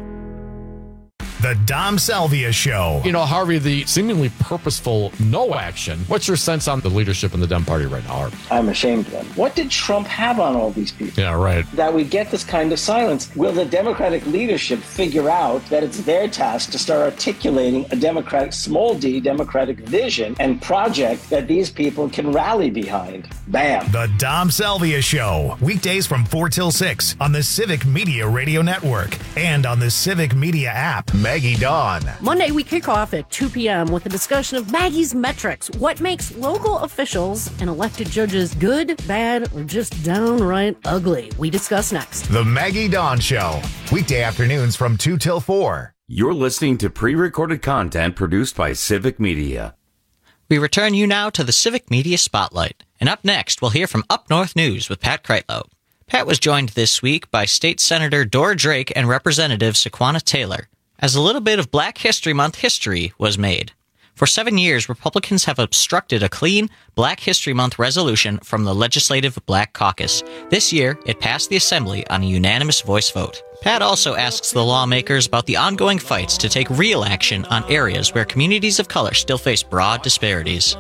The Dom Salvia Show. You know, Harvey, the seemingly purposeful no action. What's your sense on the leadership in the Dem Party right now, Harvey? I'm ashamed of them. What did Trump have on all these people? Yeah, right. That we get this kind of silence. Will the Democratic leadership figure out that it's their task to start articulating a Democratic, small d, Democratic vision and project that these people can rally behind? Bam. The Dom Salvia Show. Weekdays from four till six on the Civic Media Radio Network and on the Civic Media app. Maggie Dawn. Monday, we kick off at two p.m. with a discussion of Maggie's metrics. What makes local officials and elected judges good, bad, or just downright ugly? We discuss next. The Maggie Dawn Show. Weekday afternoons from two till four. You're listening to pre-recorded content produced by Civic Media. We return you now to the Civic Media Spotlight. And up next, we'll hear from Up North News with Pat Kreitlow. Pat was joined this week by State Senator Dora Drake and Representative Sequana Taylor, as a little bit of Black History Month history was made. For seven years, Republicans have obstructed a clean Black History Month resolution from the Legislative Black Caucus. This year, it passed the Assembly on a unanimous voice vote. Pat also asks the lawmakers about the ongoing fights to take real action on areas where communities of color still face broad disparities.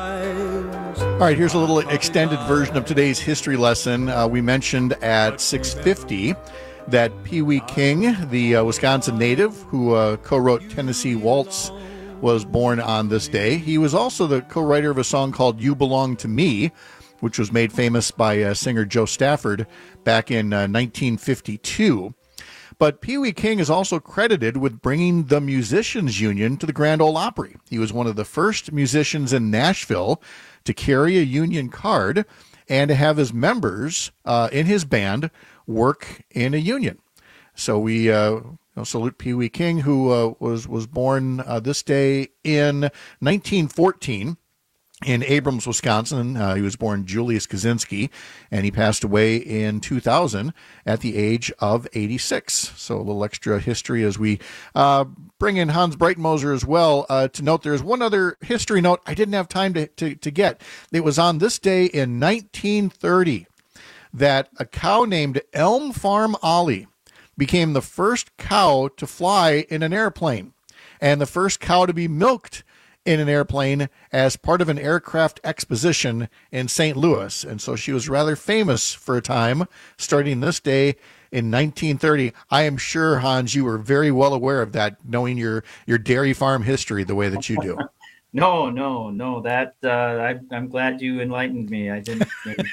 All right, here's a little extended version of today's history lesson. Uh, we mentioned at six fifty that Pee Wee King, the uh, Wisconsin native who uh, co-wrote Tennessee Waltz, was born on this day. He was also the co-writer of a song called You Belong to Me, which was made famous by uh, singer Joe Stafford back in uh, nineteen fifty-two. But Pee Wee King is also credited with bringing the Musicians Union to the Grand Ole Opry. He was one of the first musicians in Nashville to carry a union card and to have his members uh, in his band work in a union. So we uh, you know, salute Pee Wee King, who uh, was, was born uh, this day in nineteen fourteen. In Abrams, Wisconsin. Uh, he was born Julius Kaczynski, and he passed away in two thousand at the age of eighty-six. So a little extra history as we uh, bring in Hans Breitmoser as well. Uh, to note, there's one other history note I didn't have time to, to, to get. It was on this day in nineteen thirty that a cow named Elm Farm Ollie became the first cow to fly in an airplane and the first cow to be milked in an airplane as part of an aircraft exposition in Saint Louis. And so she was rather famous for a time, starting this day in nineteen thirty. I am sure, Hans, you were very well aware of that, knowing your, your dairy farm history the way that you do. No, no, no. That uh, I, I'm glad you enlightened me. I didn't.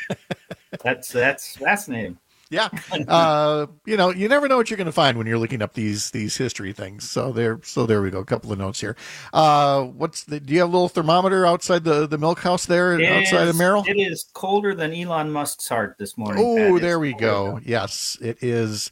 that's that's fascinating. Yeah, uh, you know, you never know what you're going to find when you're looking up these these history things. So there, so there we go. A couple of notes here. Uh, what's the? Do you have a little thermometer outside the, the milk house there, It outside is- of Merrill? It is colder than Elon Musk's heart this morning. Oh, Pat. It's there we go. Yes, it is.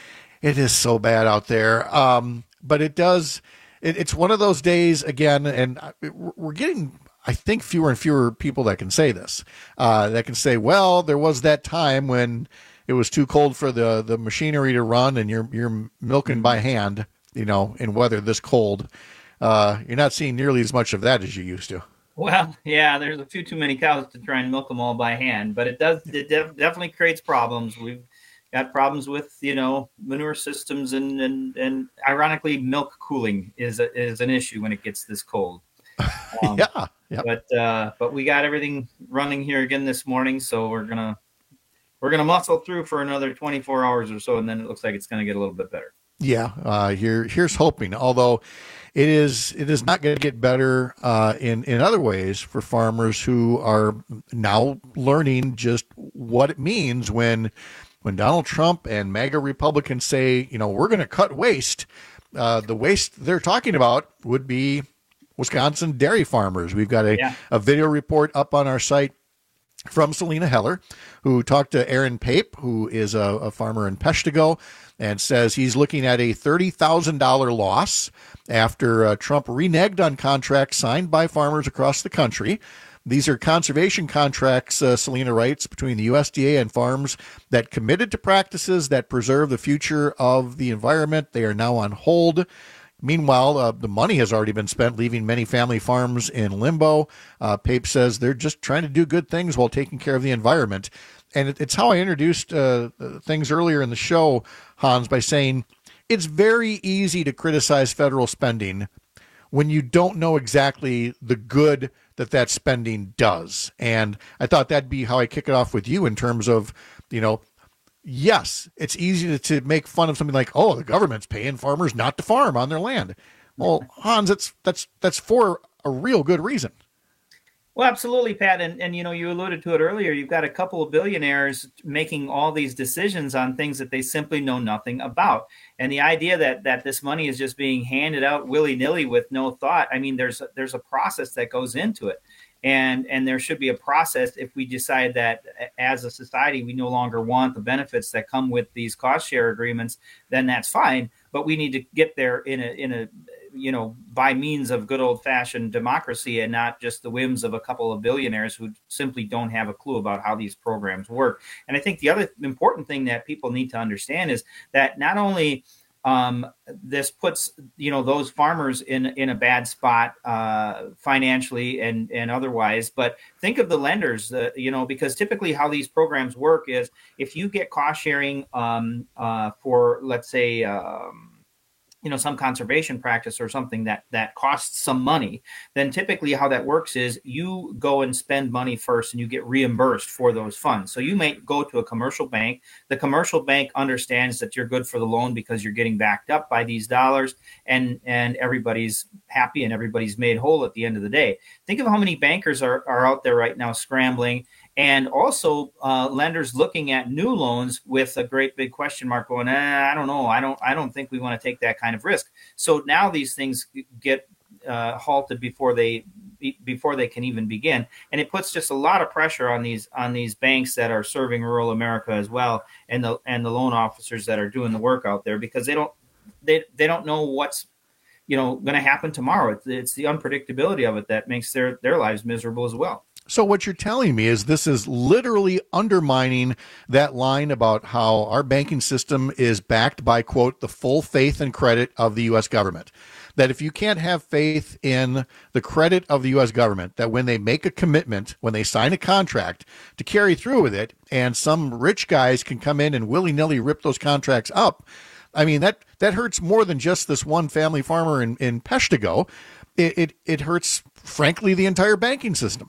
It is so bad out there. Um, but it does. It, it's one of those days again, and I- we're getting, I think, fewer and fewer people that can say this. Uh, that can say, well, there was that time when it was too cold for the, the machinery to run, and you're you're milking by hand, you know, in weather this cold. Uh, you're not seeing nearly as much of that as you used to. Well, yeah, there's a few too many cows to try and milk them all by hand, but it does it def- definitely creates problems. We've got problems with, you know, manure systems, and and, and ironically, milk cooling is a, is an issue when it gets this cold. Um, yeah, yeah. But uh, but we got everything running here again this morning, so we're gonna we're gonna muscle through for another twenty-four hours or so, and then it looks like it's gonna get a little bit better. Yeah, uh, here here's hoping. Although it is it is not going to get better uh, in in other ways for farmers who are now learning just what it means when when Donald Trump and MAGA Republicans say, you know, we're going to cut waste. Uh, the waste they're talking about would be Wisconsin dairy farmers. We've got a, Yeah. a video report up on our site from Selena Heller, who talked to Aaron Pape, who is a, a farmer in Peshtigo, and says he's looking at a thirty thousand dollars loss after uh, Trump reneged on contracts signed by farmers across the country. These are conservation contracts, uh, Selena writes, between the U S D A and farms that committed to practices that preserve the future of the environment. They are now on hold. Meanwhile, uh, the money has already been spent, leaving many family farms in limbo. Uh, Pape says they're just trying to do good things while taking care of the environment. And it, it's how I introduced uh, things earlier in the show, Hans, by saying it's very easy to criticize federal spending when you don't know exactly the good that that spending does. And I thought that'd be how I kick it off with you in terms of, you know, yes, it's easy to, to make fun of something like, oh, the government's paying farmers not to farm on their land. Well, Hans, that's that's that's for a real good reason. Well, absolutely, Pat. And, and, you know, you alluded to it earlier. You've got a couple of billionaires making all these decisions on things that they simply know nothing about. And the idea that that this money is just being handed out willy-nilly with no thought. I mean, there's there's a process that goes into it. And and there should be a process if we decide that as a society we no longer want the benefits that come with these cost share agreements, then that's fine. But we need to get there in a in a you know, by means of good old fashioned democracy and not just the whims of a couple of billionaires who simply don't have a clue about how these programs work. And I think the other important thing that people need to understand is that not only um, this puts, you know, those farmers in, in a bad spot uh, financially and, and otherwise, but think of the lenders, uh, you know, because typically how these programs work is if you get cost sharing um, uh, for, let's say, um, you know, some conservation practice or something that that costs some money, then typically how that works is you go and spend money first and you get reimbursed for those funds. So you may go to a commercial bank. The commercial bank understands that you're good for the loan because you're getting backed up by these dollars, and and everybody's happy and everybody's made whole at the end of the day. Think of how many bankers are, are out there right now scrambling, and also uh, lenders looking at new loans with a great big question mark going, eh, I don't know. I don't I don't think we want to take that kind of risk. So now these things get uh, halted before they before they can even begin. And it puts just a lot of pressure on these on these banks that are serving rural America as well, and the and the loan officers that are doing the work out there, because they don't they, they don't know what's you know going to happen tomorrow. It's, it's the unpredictability of it that makes their, their lives miserable as well. So what you're telling me is this is literally undermining that line about how our banking system is backed by, quote, the full faith and credit of the U S government. That if you can't have faith in the credit of the U S government, that when they make a commitment, when they sign a contract to carry through with it, and some rich guys can come in and willy-nilly rip those contracts up, I mean, that, that hurts more than just this one family farmer in, in Peshtigo. It, it, it hurts, frankly, the entire banking system.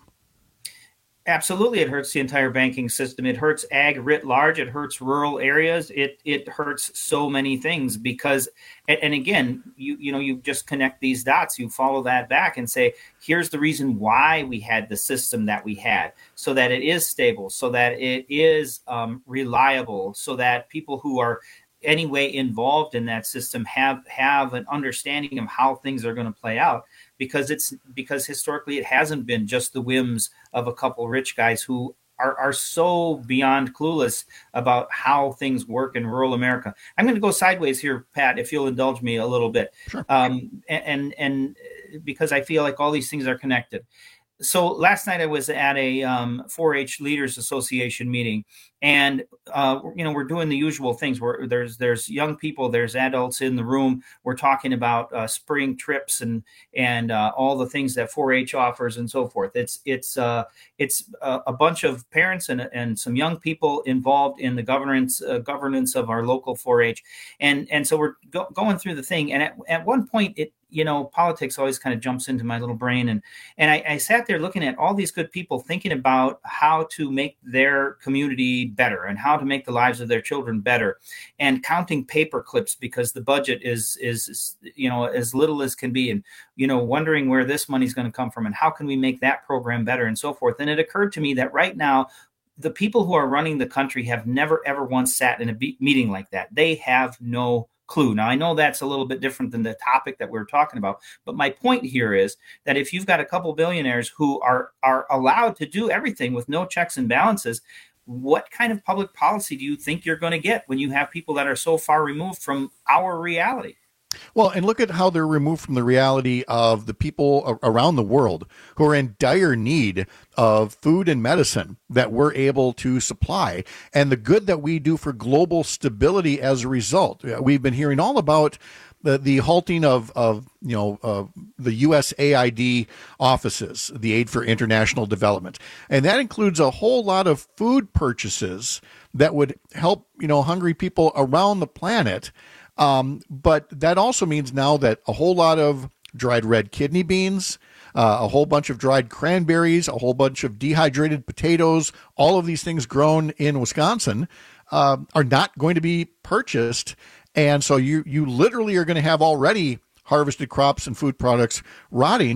Absolutely, it hurts the entire banking system. It hurts ag writ large. It hurts rural areas. It it hurts so many things because, and, and again, you you know, you just connect these dots. You follow that back and say, here's the reason why we had the system that we had, so that it is stable, so that it is um, reliable, so that people who are anyway involved in that system have have an understanding of how things are going to play out. Because it's because historically it hasn't been just the whims of a couple rich guys who are, are so beyond clueless about how things work in rural America. I'm going to go sideways here, Pat, if you'll indulge me a little bit. Sure. Um, and, and and because I feel like all these things are connected. So last night I was at a um, four H Leaders Association meeting, and uh, you know we're doing the usual things. Where there's there's young people, there's adults in the room. We're talking about uh, spring trips and and uh, all the things that four H offers and so forth. It's it's uh, it's a, a bunch of parents and and some young people involved in the governance uh, governance of our local four H, and and so we're go- going through the thing. And at, at one point it. You know, politics always kind of jumps into my little brain. And and I, I sat there looking at all these good people thinking about how to make their community better and how to make the lives of their children better, and counting paper clips because the budget is, is, is you know, as little as can be, and, you know, wondering where this money is going to come from and how can we make that program better and so forth. And it occurred to me that right now, the people who are running the country have never, ever once sat in a be- meeting like that. They have no clue. Now, I know that's a little bit different than the topic that we're talking about, but my point here is that if you've got a couple billionaires who are are allowed to do everything with no checks and balances, what kind of public policy do you think you're going to get when you have people that are so far removed from our reality? Well, and look at how they're removed from the reality of the people around the world who are in dire need of food and medicine that we're able to supply, and the good that we do for global stability as a result. We've been hearing all about the, the halting of, of you know, uh, the U S A I D offices, the Aid for International Development. And that includes a whole lot of food purchases that would help, you know, hungry people around the planet. Um, but that also means now that a whole lot of dried red kidney beans, uh, a whole bunch of dried cranberries, a whole bunch of dehydrated potatoes, all of these things grown in Wisconsin, uh, are not going to be purchased. And so you, you literally are going to have already harvested crops and food products rotting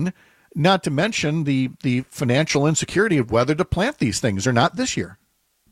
not to mention the, the financial insecurity of whether to plant these things or not this year.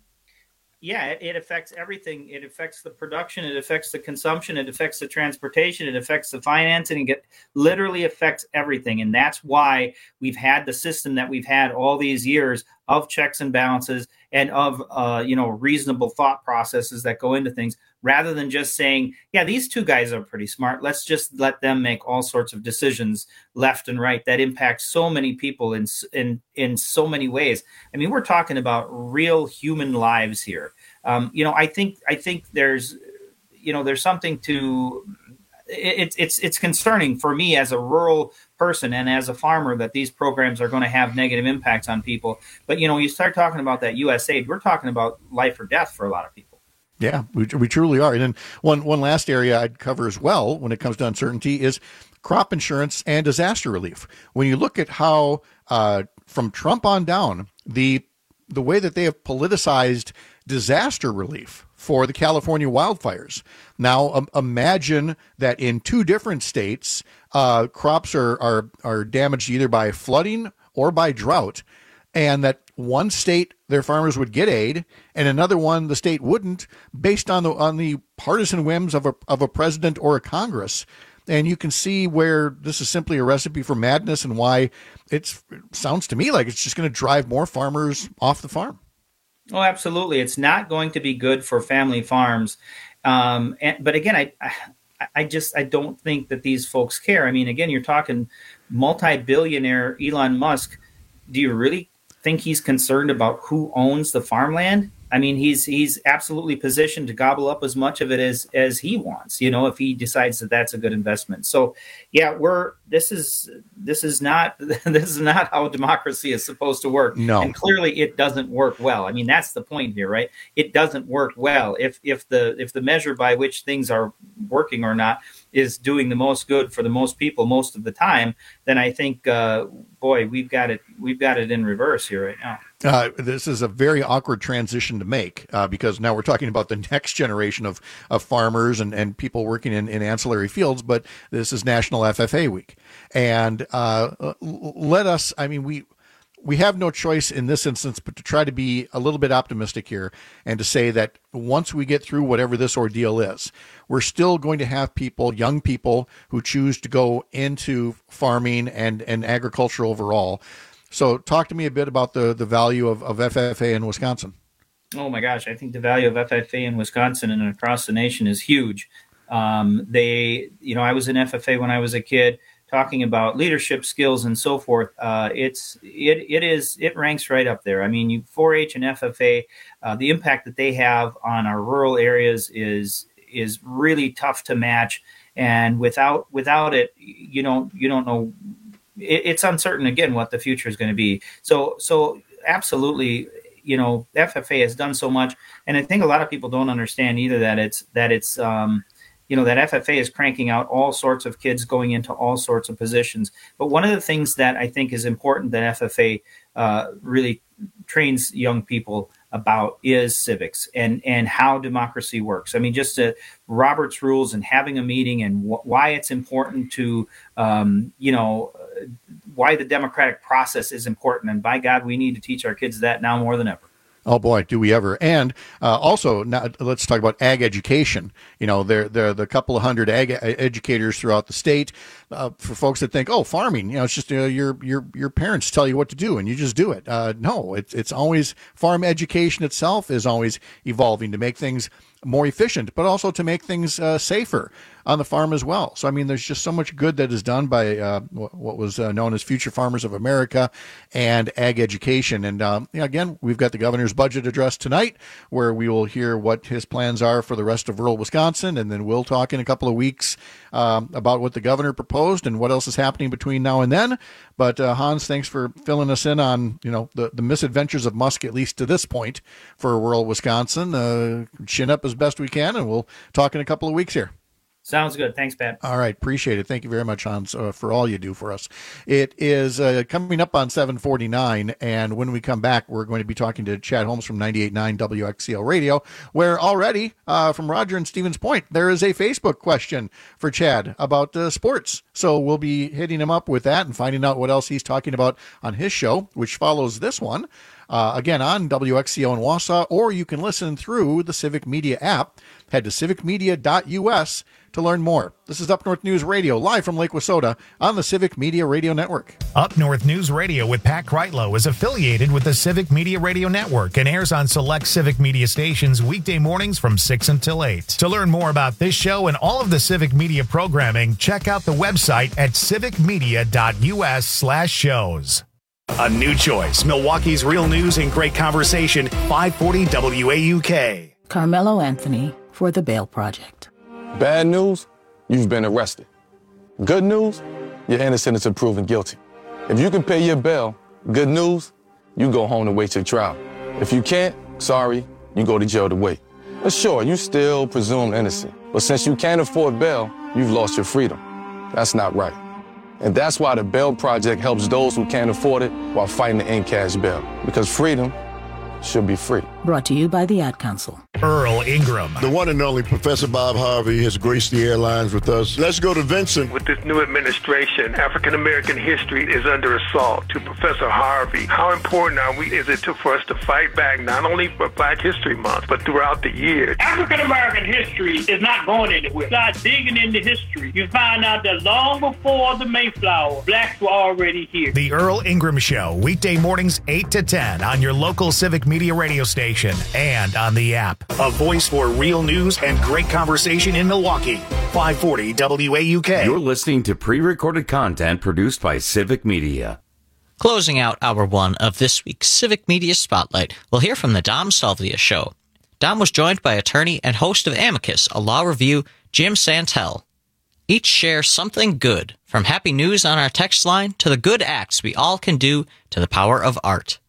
Yeah, it, it affects everything. It affects the production. It affects the consumption. It affects the transportation. It affects the financing. It literally affects everything. And that's why we've had the system that we've had all these years of checks and balances and of, uh, you know, reasonable thought processes that go into things, rather than just saying, yeah, these two guys are pretty smart. Let's just let them make all sorts of decisions left and right that impact so many people in in in so many ways. I mean, we're talking about real human lives here. Um, you know, I think I think there's, you know, there's something to it's it's it's concerning for me as a rural person and as a farmer that these programs are going to have negative impacts on people. But, you know, you start talking about that U S A I D, we're talking about life or death for a lot of people. Yeah, we, we truly are. And then one, one last area I'd cover as well when it comes to uncertainty is crop insurance and disaster relief. When you look at how uh, from Trump on down, the the way that they have politicized disaster relief for the California wildfires. Now, um, imagine that in two different states, uh, crops are, are, are damaged either by flooding or by drought, and that one state, their farmers would get aid, and another one, the state wouldn't, based on the on the partisan whims of a of a president or a Congress. And you can see where this is simply a recipe for madness, and why it's, it sounds to me like it's just going to drive more farmers off the farm. Oh, absolutely. It's not going to be good for family farms. Um, and, but again, I, I, I just, I don't think that these folks care. I mean, again, you're talking multi-billionaire Elon Musk. Do you really think he's concerned about who owns the farmland? I mean, he's he's absolutely positioned to gobble up as much of it as as he wants, you know, if he decides that that's a good investment. So, yeah, we're this is this is not this is not how democracy is supposed to work. No. And clearly it doesn't work well. I mean, that's the point here, right? It doesn't work well. If if the if the measure by which things are working or not is doing the most good for the most people most of the time, then I think, uh, boy, we've got it we've got it in reverse here right now. Uh, this is a very awkward transition to make uh, because now we're talking about the next generation of, of farmers and, and people working in, in ancillary fields, but this is National F F A Week. And uh, let us, I mean, we we have no choice in this instance but to try to be a little bit optimistic here and to say that once we get through whatever this ordeal is, we're still going to have people, young people, who choose to go into farming and, and agriculture overall. So talk to me a bit about the, the value of, of F F A in Wisconsin. Oh, my gosh. I think the value of F F A in Wisconsin and across the nation is huge. Um, they, you know, I was in F F A when I was a kid, talking about leadership skills and so forth. Uh, it's it it is it ranks right up there. I mean, you four H and F F A, uh, the impact that they have on our rural areas is is really tough to match. And without without it, you don't you don't know. It's uncertain, again, what the future is going to be. So, so absolutely, you know, F F A has done so much. And I think a lot of people don't understand either that it's, that it's, um, you know, that F F A is cranking out all sorts of kids going into all sorts of positions. But one of the things that I think is important that F F A uh, really trains young people about is civics and, and how democracy works. I mean, just uh, Robert's rules and having a meeting and wh- why it's important to, um, you know, uh, why the democratic process is important. And by God, we need to teach our kids that now more than ever. Oh boy, do we ever! And uh, also, now, let's talk about ag education. You know, there there are the couple of hundred ag educators throughout the state. Uh, for folks that think, oh, farming, you know, it's just uh, your your your parents tell you what to do and you just do it. Uh, no, it's it's always farm education itself is always evolving to make things more efficient, but also to make things uh, safer on the farm as well. So, I mean, there's just so much good that is done by uh, what was uh, known as Future Farmers of America and ag education. And um, you know, again, we've got the governor's budget address tonight, where we will hear what his plans are for the rest of rural Wisconsin, and then we'll talk in a couple of weeks um, about what the governor proposed and what else is happening between now and then. But uh, Hans, thanks for filling us in on, you know, the, the misadventures of Musk, at least to this point, for rural Wisconsin. Uh, chin up as best we can, and we'll talk in a couple of weeks here. Sounds good. Thanks, Pat. All right. Appreciate it. Thank you very much, Hans, uh, for all you do for us. It is uh, coming up on seven forty-nine, and when we come back, we're going to be talking to Chad Holmes from ninety-eight point nine W X C L Radio, where already uh, from Roger and Stevens Point, there is a Facebook question for Chad about uh, sports. So we'll be hitting him up with that and finding out what else he's talking about on his show, which follows this one. Uh, again, on W X C O in Wausau, or you can listen through the Civic Media app. Head to civic media dot U S to learn more. This is Up North News Radio, live from Lake Wausoda on the Civic Media Radio Network. Up North News Radio with Pat Kreitlow is affiliated with the Civic Media Radio Network and airs on select Civic Media stations weekday mornings from six until eight. To learn more about this show and all of the Civic Media programming, check out the website at civic media dot U S slash shows. A new choice, Milwaukee's real news and great conversation, five forty W A U K. Carmelo Anthony for the Bail Project. Bad news, you've been arrested. Good news, you're innocent until proven guilty. If you can pay your bail, good news, you go home to wait your trial. If you can't, sorry, you go to jail to wait. But sure, you still presume innocent. But since you can't afford bail, you've lost your freedom. That's not right. And that's why the Bail Project helps those who can't afford it while fighting to end cash bail. Because freedom should be free. Brought to you by the Ad Council. Earl Ingram. The one and only Professor Bob Harvey has graced the airlines with us. Let's go to Vincent. With this new administration, African-American history is under assault. To Professor Harvey, how important are we, is it to, for us to fight back, not only for Black History Month, but throughout the year? African-American history is not going anywhere. Start digging into history. You find out that long before the Mayflower, blacks were already here. The Earl Ingram Show, weekday mornings eight to ten on your local Civic Media radio station and on the app. A voice for real news and great conversation in Milwaukee. five forty W A U K. You're listening to pre-recorded content produced by Civic Media. Closing out hour one of this week's Civic Media Spotlight, we'll hear from the Dom Salvia Show. Dom was joined by attorney and host of Amicus, a law review, Jim Santel. Each share something good, from happy news on our text line to the good acts we all can do to the power of art.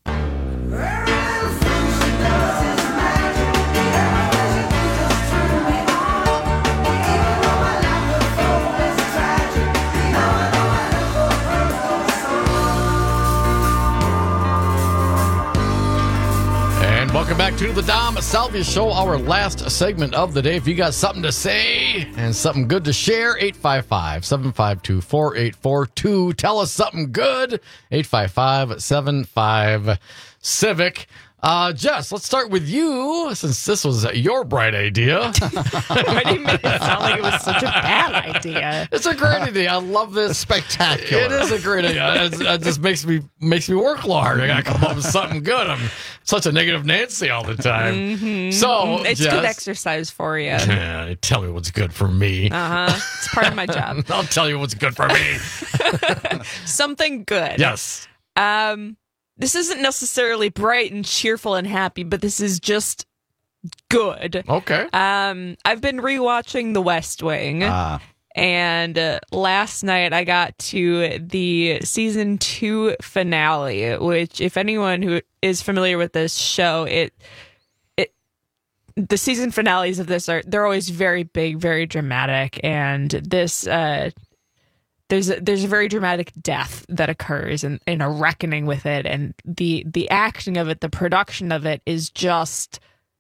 Welcome back to the Dom Salvia Show, our last segment of the day. If you got something to say and something good to share, eight five five, seven five two, four eight four two. Tell us something good, eight five five, seven five, CIVIC. Uh, Jess, let's start with you, since this was your bright idea. Why do you make it sound like it was such a bad idea? It's a great idea. I love this. Spectacular. It is a great idea. It's, it just makes me makes me work a little harder. I gotta come up with something good. I'm such a negative Nancy all the time. Mm-hmm. So it's Jess, good exercise for you. Yeah, tell me what's good for me. Uh huh. It's part of my job. I'll tell you what's good for me. Something good. Yes. Um. This isn't necessarily bright and cheerful and happy, but this is just good. Okay. Um, I've been rewatching The West Wing, Ah. and uh, last night I got to the season two finale, which, if anyone who is familiar with this show, it it the season finales of this are they're always very big, very dramatic, and this. Uh, There's a, there's a very dramatic death that occurs and, and a reckoning with it, and the the acting of it, the production of it is just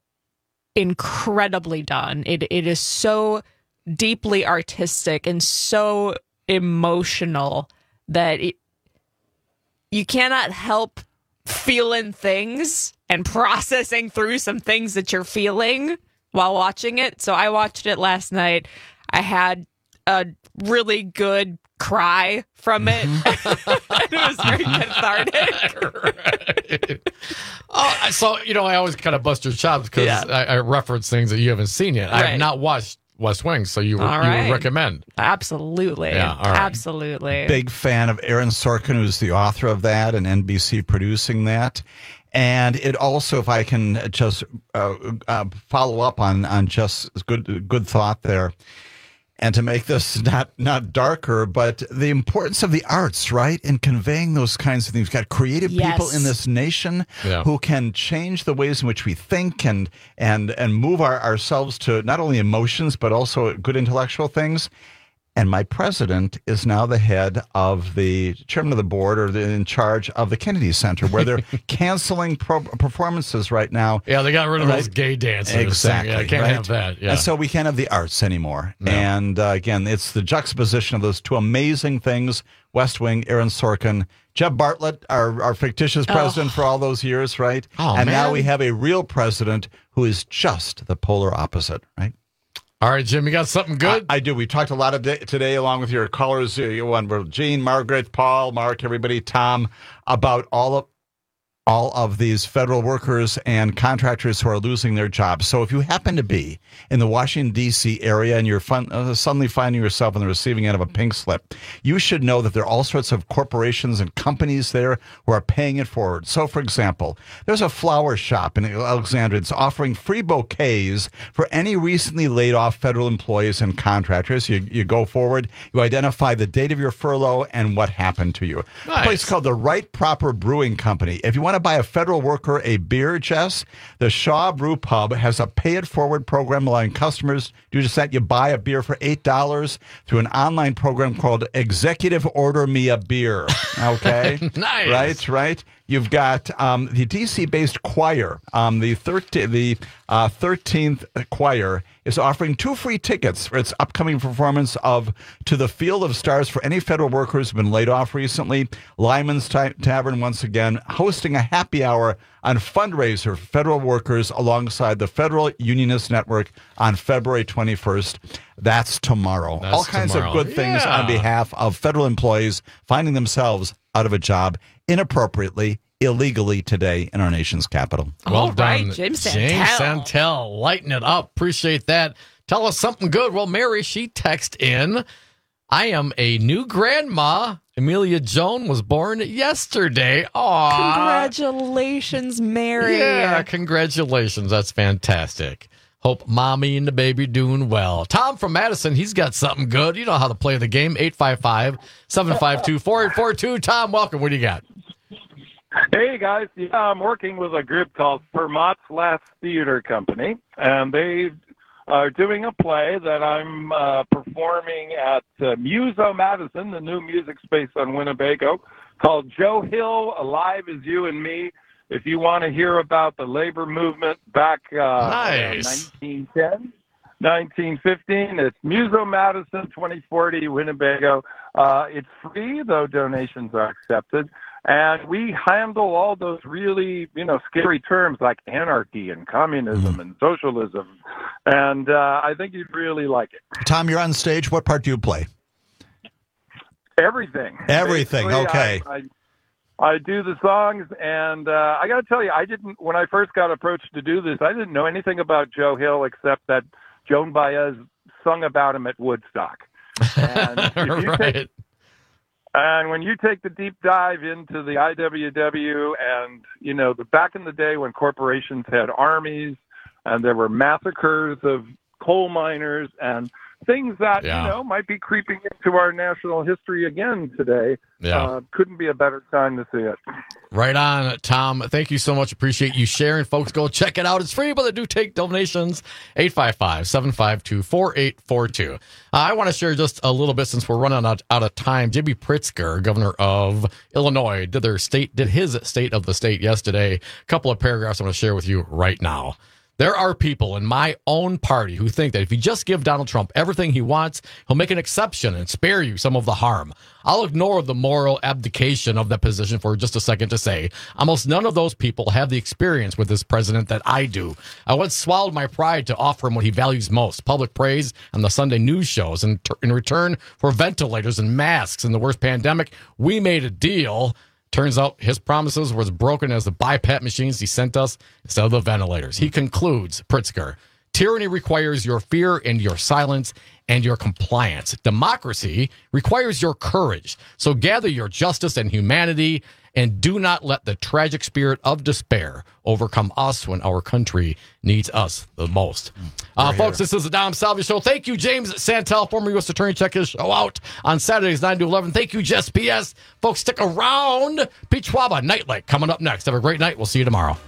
incredibly done. It it is so deeply artistic and so emotional that it, you cannot help feeling things and processing through some things that you're feeling while watching it. So I watched it last night. I had a really good cry from it. It was very cathartic. Right. Oh, so, you know, I always kind of bust your chops because Yeah. I, I reference things that you haven't seen yet. I Right. have not watched West Wing, so you, All you right. would recommend. Absolutely. Yeah, all right. Absolutely. Big fan of Aaron Sorkin, who's the author of that, and N B C producing that. And it also, if I can just uh, uh, follow up on on just good good thought there. And to make this not not darker, but the importance of the arts, right, in conveying those kinds of things. We've got creative Yes. people in this nation Yeah. who can change the ways in which we think and and and move our, ourselves to not only emotions but also good intellectual things. And my president is now the head of the chairman of the board or the, in charge of the Kennedy Center, where they're canceling pro- performances right now. Yeah, they got rid of Right? those gay dancers. Exactly. Yeah, I can't right? have that. Yeah. And so we can't have the arts anymore. No. And uh, again, it's the juxtaposition of those two amazing things, West Wing, Aaron Sorkin, Jeb Bartlett, our, our fictitious Oh. president for all those years, right? Oh, and now man. we have a real president who is just the polar opposite, right? All right, Jim, you got something good? I, I do. We talked a lot of day, today, along with your callers, uh, you one, Gene, Margaret, Paul, Mark, everybody, Tom, about all of all of these federal workers and contractors who are losing their jobs. So if you happen to be in the Washington, D C area and you're fun, uh, suddenly finding yourself on the receiving end of a pink slip, you should know that there are all sorts of corporations and companies there who are paying it forward. So, for example, there's a flower shop in Alexandria that's offering free bouquets for any recently laid off federal employees and contractors. You, you go forward, you identify the date of your furlough and what happened to you. Nice. A place called the Right Proper Brewing Company. If you want to buy a federal worker a beer, Jess, the Shaw Brew Pub has a pay-it-forward program allowing customers to do just that. You buy a beer for eight dollars through an online program called Executive Order Me a Beer. Okay? Nice. Right, right. You've got um, the D C-based choir, um, the, thirteenth, the uh, thirteenth Choir, is offering two free tickets for its upcoming performance of To the Field of Stars for any federal workers who have been laid off recently. Lyman's Ta- Tavern, once again, hosting a happy hour on fundraiser for federal workers alongside the Federal Unionist Network on February twenty-first. That's tomorrow. That's All kinds tomorrow. of good things Yeah. on behalf of federal employees finding themselves out of a job inappropriately, illegally today in our nation's capital. Well All done, right, Jim Santel. James Santel. Lighten it up. Appreciate that. Tell us something good. Well, Mary, she texted in, I am a new grandma. Amelia Joan was born yesterday. Aw. Congratulations, Mary. Yeah, congratulations. That's fantastic. Hope mommy and the baby doing well. Tom from Madison, he's got something good. You know how to play the game. eight five five, seven five two, four eight four two. Tom, welcome. What do you got? Hey, guys. Yeah, I'm working with a group called Vermont's Last Theater Company, and they are doing a play that I'm uh, performing at uh, Muso Madison, the new music space on Winnebago, called Joe Hill, Alive as You and Me. If you want to hear about the labor movement back uh, Nice. nineteen ten, nineteen fifteen, it's Muso Madison, twenty forty, Winnebago. Uh, it's free, though donations are accepted. And we handle all those really, you know, scary terms like anarchy and communism and socialism. And uh, I think you'd really like it. Tom, you're on stage. What part do you play? Everything. Everything. Basically, Okay. I, I, I do the songs, and uh, I got to tell you, I didn't, when I first got approached to do this, I didn't know anything about Joe Hill except that Joan Baez sung about him at Woodstock. And if you right. take, and when you take the deep dive into the I W W and, you know, the back in the day when corporations had armies and there were massacres of coal miners and things that, Yeah. you know, might be creeping into our national history again today, Yeah. uh, couldn't be a better time to see it. Right on, Tom. Thank you so much. Appreciate you sharing. Folks, go check it out. It's free, but they do take donations. eight five five, seven five two, four eight four two. Uh, I want to share just a little bit since we're running out, out of time. J B Pritzker, governor of Illinois, did their state, did his state of the state yesterday. A couple of paragraphs I want to share with you right now. There are people in my own party who think that if you just give Donald Trump everything he wants, he'll make an exception and spare you some of the harm. I'll ignore the moral abdication of that position for just a second to say almost none of those people have the experience with this president that I do. I once swallowed my pride to offer him what he values most, public praise on the Sunday news shows. And in return for ventilators and masks in the worst pandemic, we made a deal. Turns out his promises were as broken as the BiPAP machines he sent us instead of the ventilators. He concludes, Pritzker, Tyranny requires your fear and your silence and your compliance. Democracy requires your courage. So gather your justice and humanity and do not let the tragic spirit of despair overcome us when our country needs us the most. Uh, folks, this is the Dom Salvi Show. Thank you, James Santel, former U S Attorney. Check his show out on Saturdays, nine to eleven. Thank you, Jess P S. Folks, stick around. Pete Schwaba, Nightlight, coming up next. Have a great night. We'll see you tomorrow.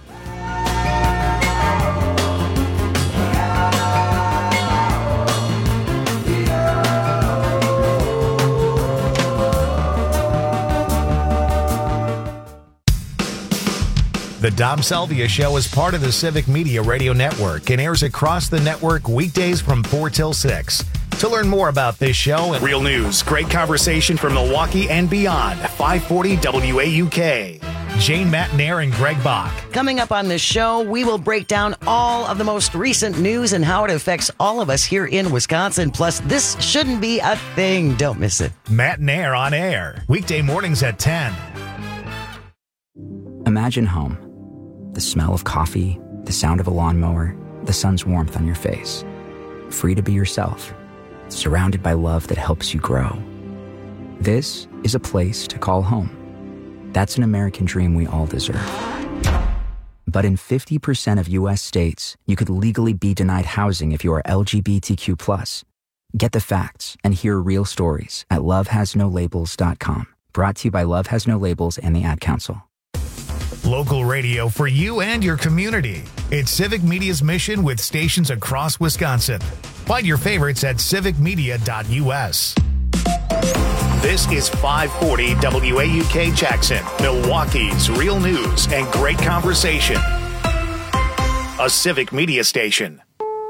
The Dom Salvia Show is part of the Civic Media Radio Network and airs across the network weekdays from four till six. To learn more about this show and real news, great conversation from Milwaukee and beyond, five forty W A U K. Jane Matnair and Greg Bach. Coming up on this show, we will break down all of the most recent news and how it affects all of us here in Wisconsin. Plus, this shouldn't be a thing. Don't miss it. Matnair on air, weekday mornings at ten. Imagine home. The smell of coffee, the sound of a lawnmower, the sun's warmth on your face. Free to be yourself, surrounded by love that helps you grow. This is a place to call home. That's an American dream we all deserve. But in fifty percent of U S states, you could legally be denied housing if you are L G B T Q plus. Get the facts and hear real stories at love has no labels dot com. Brought to you by Love Has No Labels and the Ad Council. Local radio for you and your community. It's Civic Media's mission with stations across Wisconsin. Find your favorites at civic media dot U S. This is five forty W A U K Jackson, Milwaukee's real news and great conversation. A Civic Media station.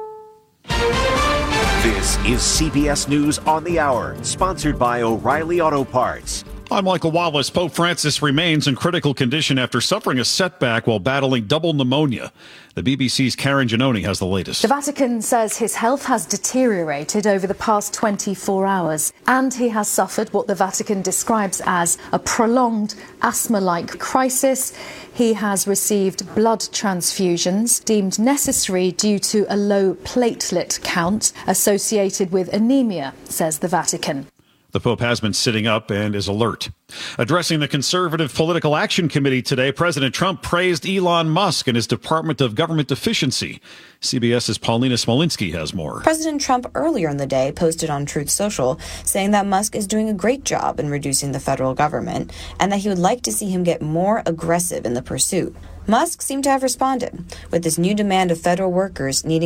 This is C B S News on the Hour, sponsored by O'Reilly Auto Parts. I'm Michael Wallace. Pope Francis remains in critical condition after suffering a setback while battling double pneumonia. The B B C's Karen Giannoni has the latest. The Vatican says his health has deteriorated over the past twenty-four hours, and he has suffered what the Vatican describes as a prolonged asthma-like crisis. He has received blood transfusions deemed necessary due to a low platelet count associated with anemia, says the Vatican. The Pope has been sitting up and is alert. Addressing the Conservative Political Action Committee today, President Trump praised Elon Musk and his Department of Government Efficiency. CBS's Paulina Smolinski has more. President Trump earlier in the day posted on Truth Social saying that Musk is doing a great job in reducing the federal government and that he would like to see him get more aggressive in the pursuit. Musk seemed to have responded with this new demand of federal workers needing